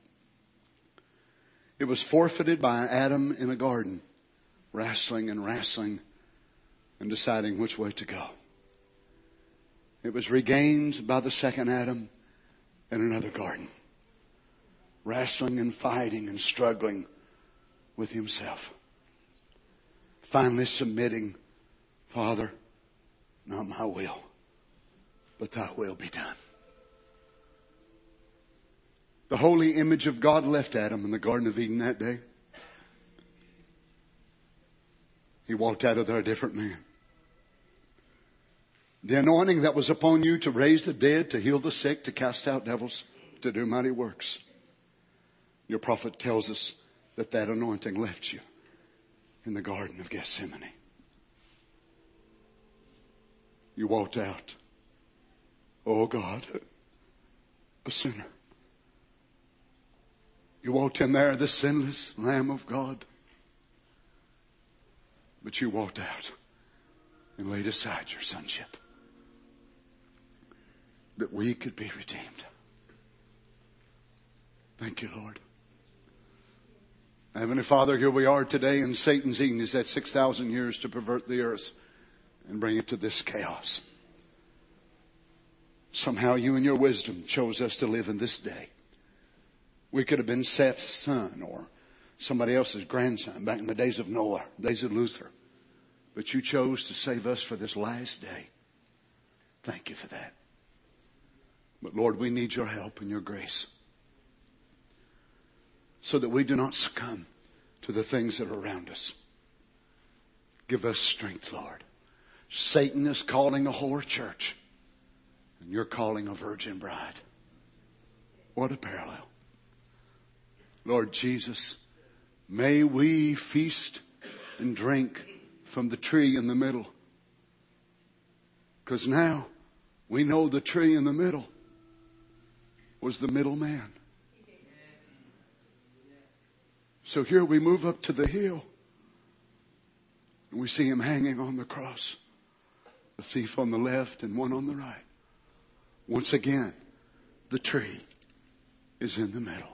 It was forfeited by Adam in a garden, wrestling and deciding which way to go. It was regained by the second Adam in another garden, wrestling and fighting and struggling with himself. Finally submitting, Father, not my will, but thy will be done. The holy image of God left Adam in the Garden of Eden that day. He walked out of there a different man. The anointing that was upon you to raise the dead, to heal the sick, to cast out devils, to do mighty works. Your prophet tells us that that anointing left you in the Garden of Gethsemane. You walked out. Oh God, a sinner. You walked in there, the sinless Lamb of God. But you walked out and laid aside your sonship, that we could be redeemed. Thank you, Lord. Heavenly Father, here we are today, and Satan's eaten us that 6,000 years to pervert the earth and bring it to this chaos. Somehow you in your wisdom chose us to live in this day. We could have been Seth's son or somebody else's grandson back in the days of Noah, days of Luther. But you chose to save us for this last day. Thank you for that. But Lord, we need your help and your grace so that we do not succumb to the things that are around us. Give us strength, Lord. Satan is calling a whore church, and you're calling a virgin bride. What a parallel. Lord Jesus, may we feast and drink from the tree in the middle. Because now we know the tree in the middle was the middle man. So here we move up to the hill and we see him hanging on the cross. A thief on the left and one on the right. Once again, the tree is in the middle.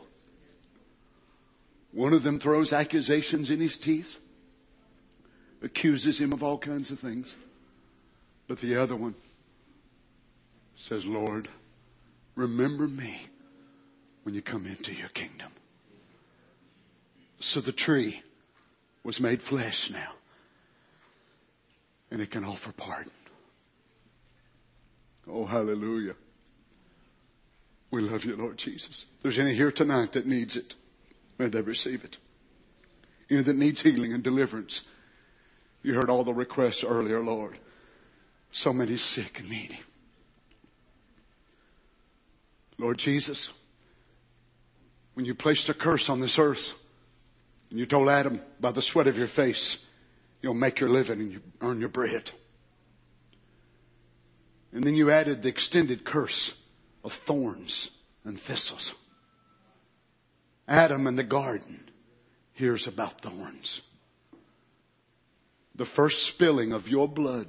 One of them throws accusations in his teeth, accuses him of all kinds of things. But the other one says, Lord, remember me when you come into your kingdom. So the tree was made flesh now, and it can offer pardon. Oh, hallelujah. We love you, Lord Jesus. If there's any here tonight that needs it, may they receive it. Any that needs healing and deliverance. You heard all the requests earlier, Lord. So many sick and needy. Lord Jesus, when you placed a curse on this earth, and you told Adam, by the sweat of your face, you'll make your living and you earn your bread. And then you added the extended curse of thorns and thistles. Adam in the garden hears about thorns. The first spilling of your blood,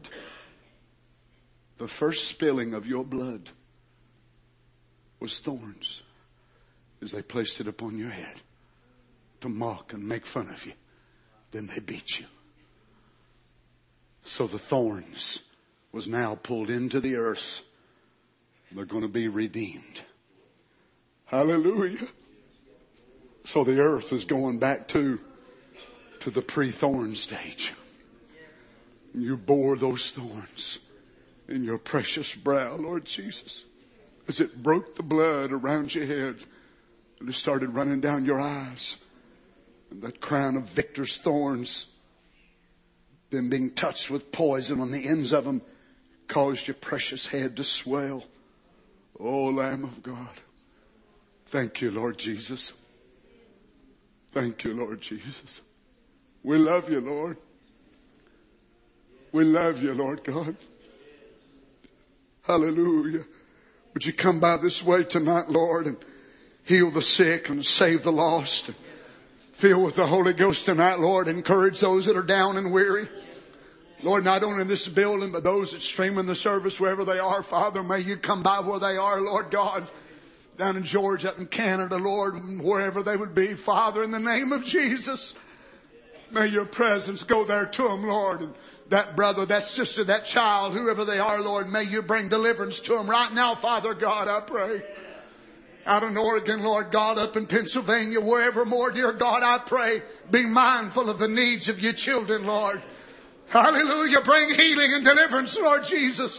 was thorns as they placed it upon your head to mock and make fun of you. Then they beat you. So the thorns was now pulled into the earth. They're going to be redeemed. Hallelujah. So the earth is going back to the pre-thorn stage. You bore those thorns in your precious brow, Lord Jesus, as it broke the blood around your head and it started running down your eyes. And that crown of victor's thorns, them being touched with poison on the ends of them, caused your precious head to swell. Oh, Lamb of God. Thank you, Lord Jesus. Thank you, Lord Jesus. We love you, Lord. We love you, Lord God. Hallelujah. Would you come by this way tonight, Lord, and heal the sick and save the lost. And fill with the Holy Ghost tonight, Lord. Encourage those that are down and weary. Lord, not only in this building, but those that stream in the service wherever they are, Father, may you come by where they are, Lord God. Down in Georgia, up in Canada, Lord, wherever they would be, Father, in the name of Jesus. May your presence go there to them, Lord. And that brother, that sister, that child, whoever they are, Lord, may you bring deliverance to them right now, Father God, I pray. Out in Oregon, Lord God, up in Pennsylvania, wherever more, dear God, I pray, be mindful of the needs of your children, Lord. Hallelujah. Bring healing and deliverance, Lord Jesus.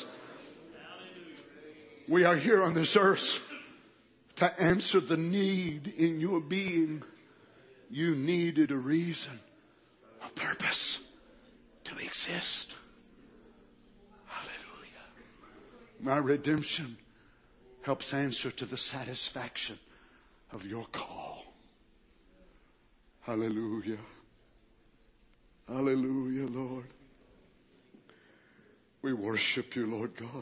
We are here on this earth to answer the need in your being. You needed a reason, a purpose to exist. Hallelujah. My redemption helps answer to the satisfaction of your call. Hallelujah. Hallelujah, Lord. We worship you, Lord God.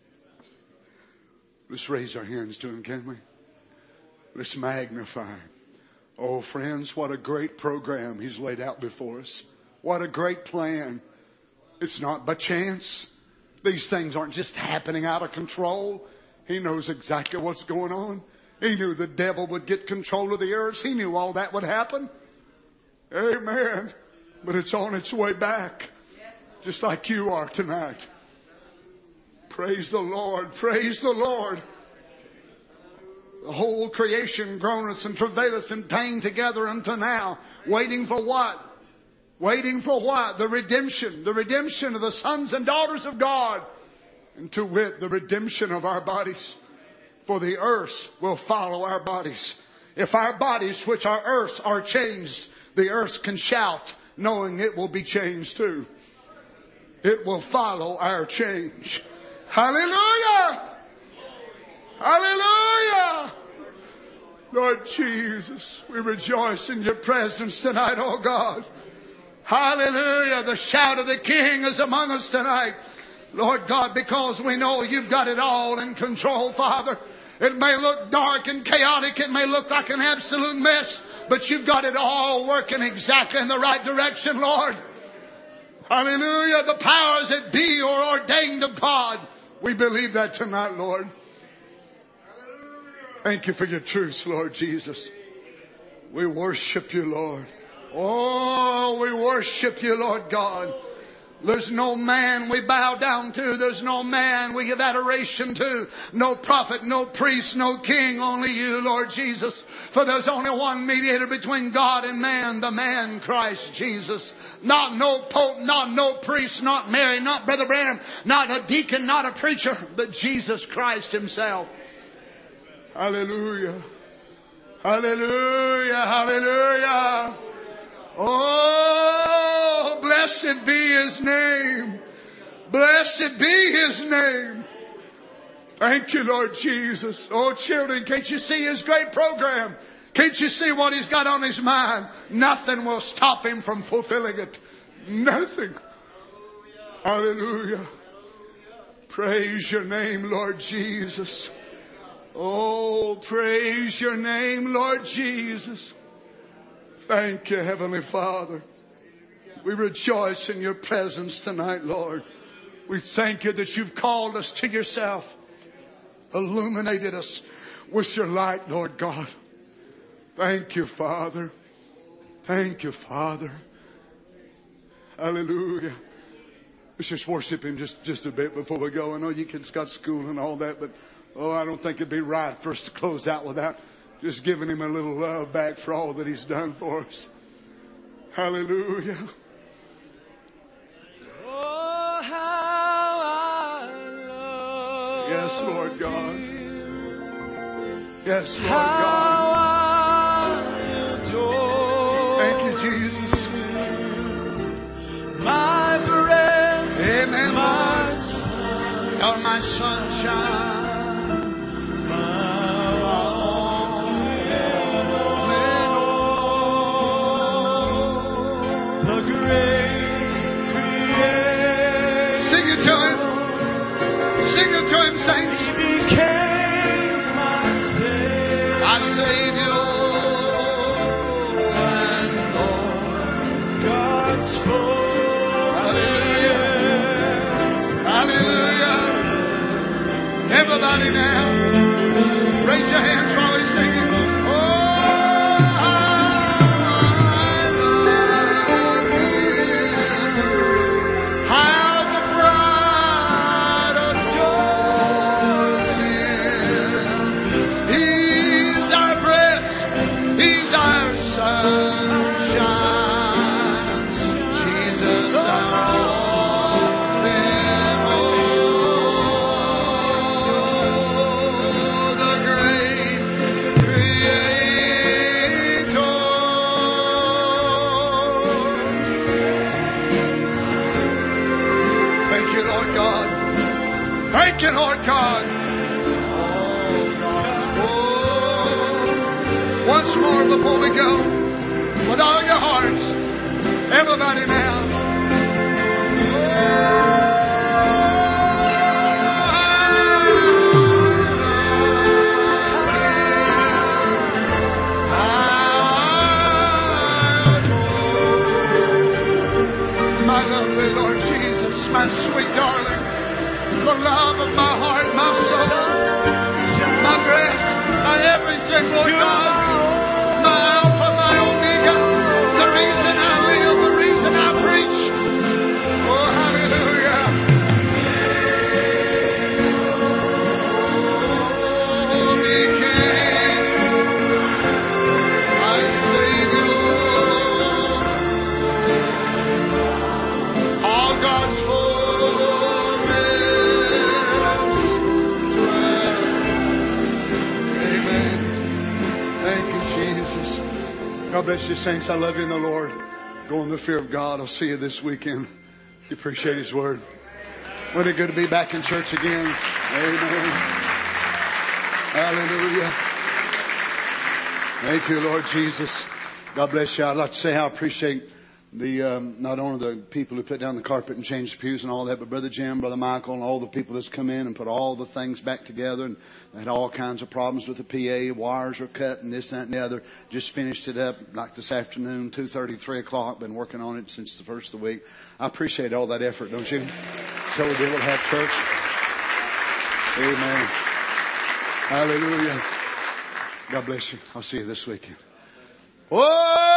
Let's raise our hands to him, can we? Let's magnify him. Oh, friends, what a great program he's laid out before us. What a great plan. It's not by chance. These things aren't just happening out of control. He knows exactly what's going on. He knew the devil would get control of the earth. He knew all that would happen. Amen. But it's on its way back. Just like you are tonight. Praise the Lord. Praise the Lord. The whole creation groaneth and travaileth in pain together unto now. Waiting for what? Waiting for what? The redemption. The redemption of the sons and daughters of God. And to wit, the redemption of our bodies. For the earth will follow our bodies. If our bodies, which are earth, are changed, the earth can shout, knowing it will be changed too. It will follow our change. Hallelujah! Hallelujah! Lord Jesus, we rejoice in your presence tonight, oh God. Hallelujah! The shout of the King is among us tonight. Lord God, because we know you've got it all in control, Father. It may look dark and chaotic. It may look like an absolute mess. But you've got it all working exactly in the right direction, Lord. Hallelujah. The powers that be are ordained of God. We believe that tonight, Lord. Thank you for your truth, Lord Jesus. We worship you, Lord. Oh, we worship you, Lord God. There's no man we bow down to. There's no man we give adoration to. No prophet, no priest, no king. Only you, Lord Jesus. For there's only one mediator between God and man. The man, Christ Jesus. Not no pope, not no priest, not Mary, not Brother Branham, not a deacon, not a preacher. But Jesus Christ himself. Hallelujah. Hallelujah. Hallelujah. Oh, blessed be his name. Blessed be His name. Thank you, Lord Jesus. Oh, children, can't you see His great program? Can't you see what He's got on His mind? Nothing will stop Him from fulfilling it. Nothing. Hallelujah. Praise your name, Lord Jesus. Oh, praise your name, Lord Jesus. Thank you, Heavenly Father. We rejoice in your presence tonight, Lord. We thank you that you've called us to yourself, illuminated us with your light, Lord God. Thank you, Father. Thank you, Father. Hallelujah. Let's just worship Him just a bit before we go. I know you kids got school and all that, but I don't think it'd be right for us to close out without just giving Him a little love back for all that He's done for us. Hallelujah. Oh, how I love Yes, Lord God. Yes, Lord how God. I adore Thank you, Jesus. my breath, Amen. my sun, You're my sunshine. my all in all. The great creator Sing it to Him. Sing it to Him, saints. became my Savior. My Savior and Lord. God spoke. Hallelujah. Everybody now, raise your hands while we're singing. Oh, I love Him. How the bride adores Him. He's our breast. He's our sunshine. Jesus, our all in all. The great Creator. Thank you, Lord God. Thank you, Lord God. Oh, God. Oh. Once more before we go, with all your hearts, everybody now. My lovely Lord Jesus, my sweet darling, the love of my heart, my soul, my breast, my everything, Lord God, my Alpha, my Omega, the reason I live, the reason I preach. Oh, hallelujah. Holy King, my Savior, all God's fullness. Amen. Thank you, Jesus. God bless you, saints. I love you in the Lord. Go in the fear of God. I'll see you this weekend. You appreciate His word. Wasn't it good to be back in church again? Amen. Hallelujah. Thank you, Lord Jesus. God bless you. I'd like to say how I appreciate the not only the people who put down the carpet and changed the pews and all that, but Brother Jim, Brother Michael, and all the people that's come in and put all the things back together. And they had all kinds of problems with the PA. Wires were cut and this, that, and the other. Just finished it up like this afternoon, 2:30, 3 o'clock. Been working on it since the first of the week. I appreciate all that effort, don't you? So we'll be able to have church. Amen. Hallelujah. God bless you. I'll see you this weekend. Whoa!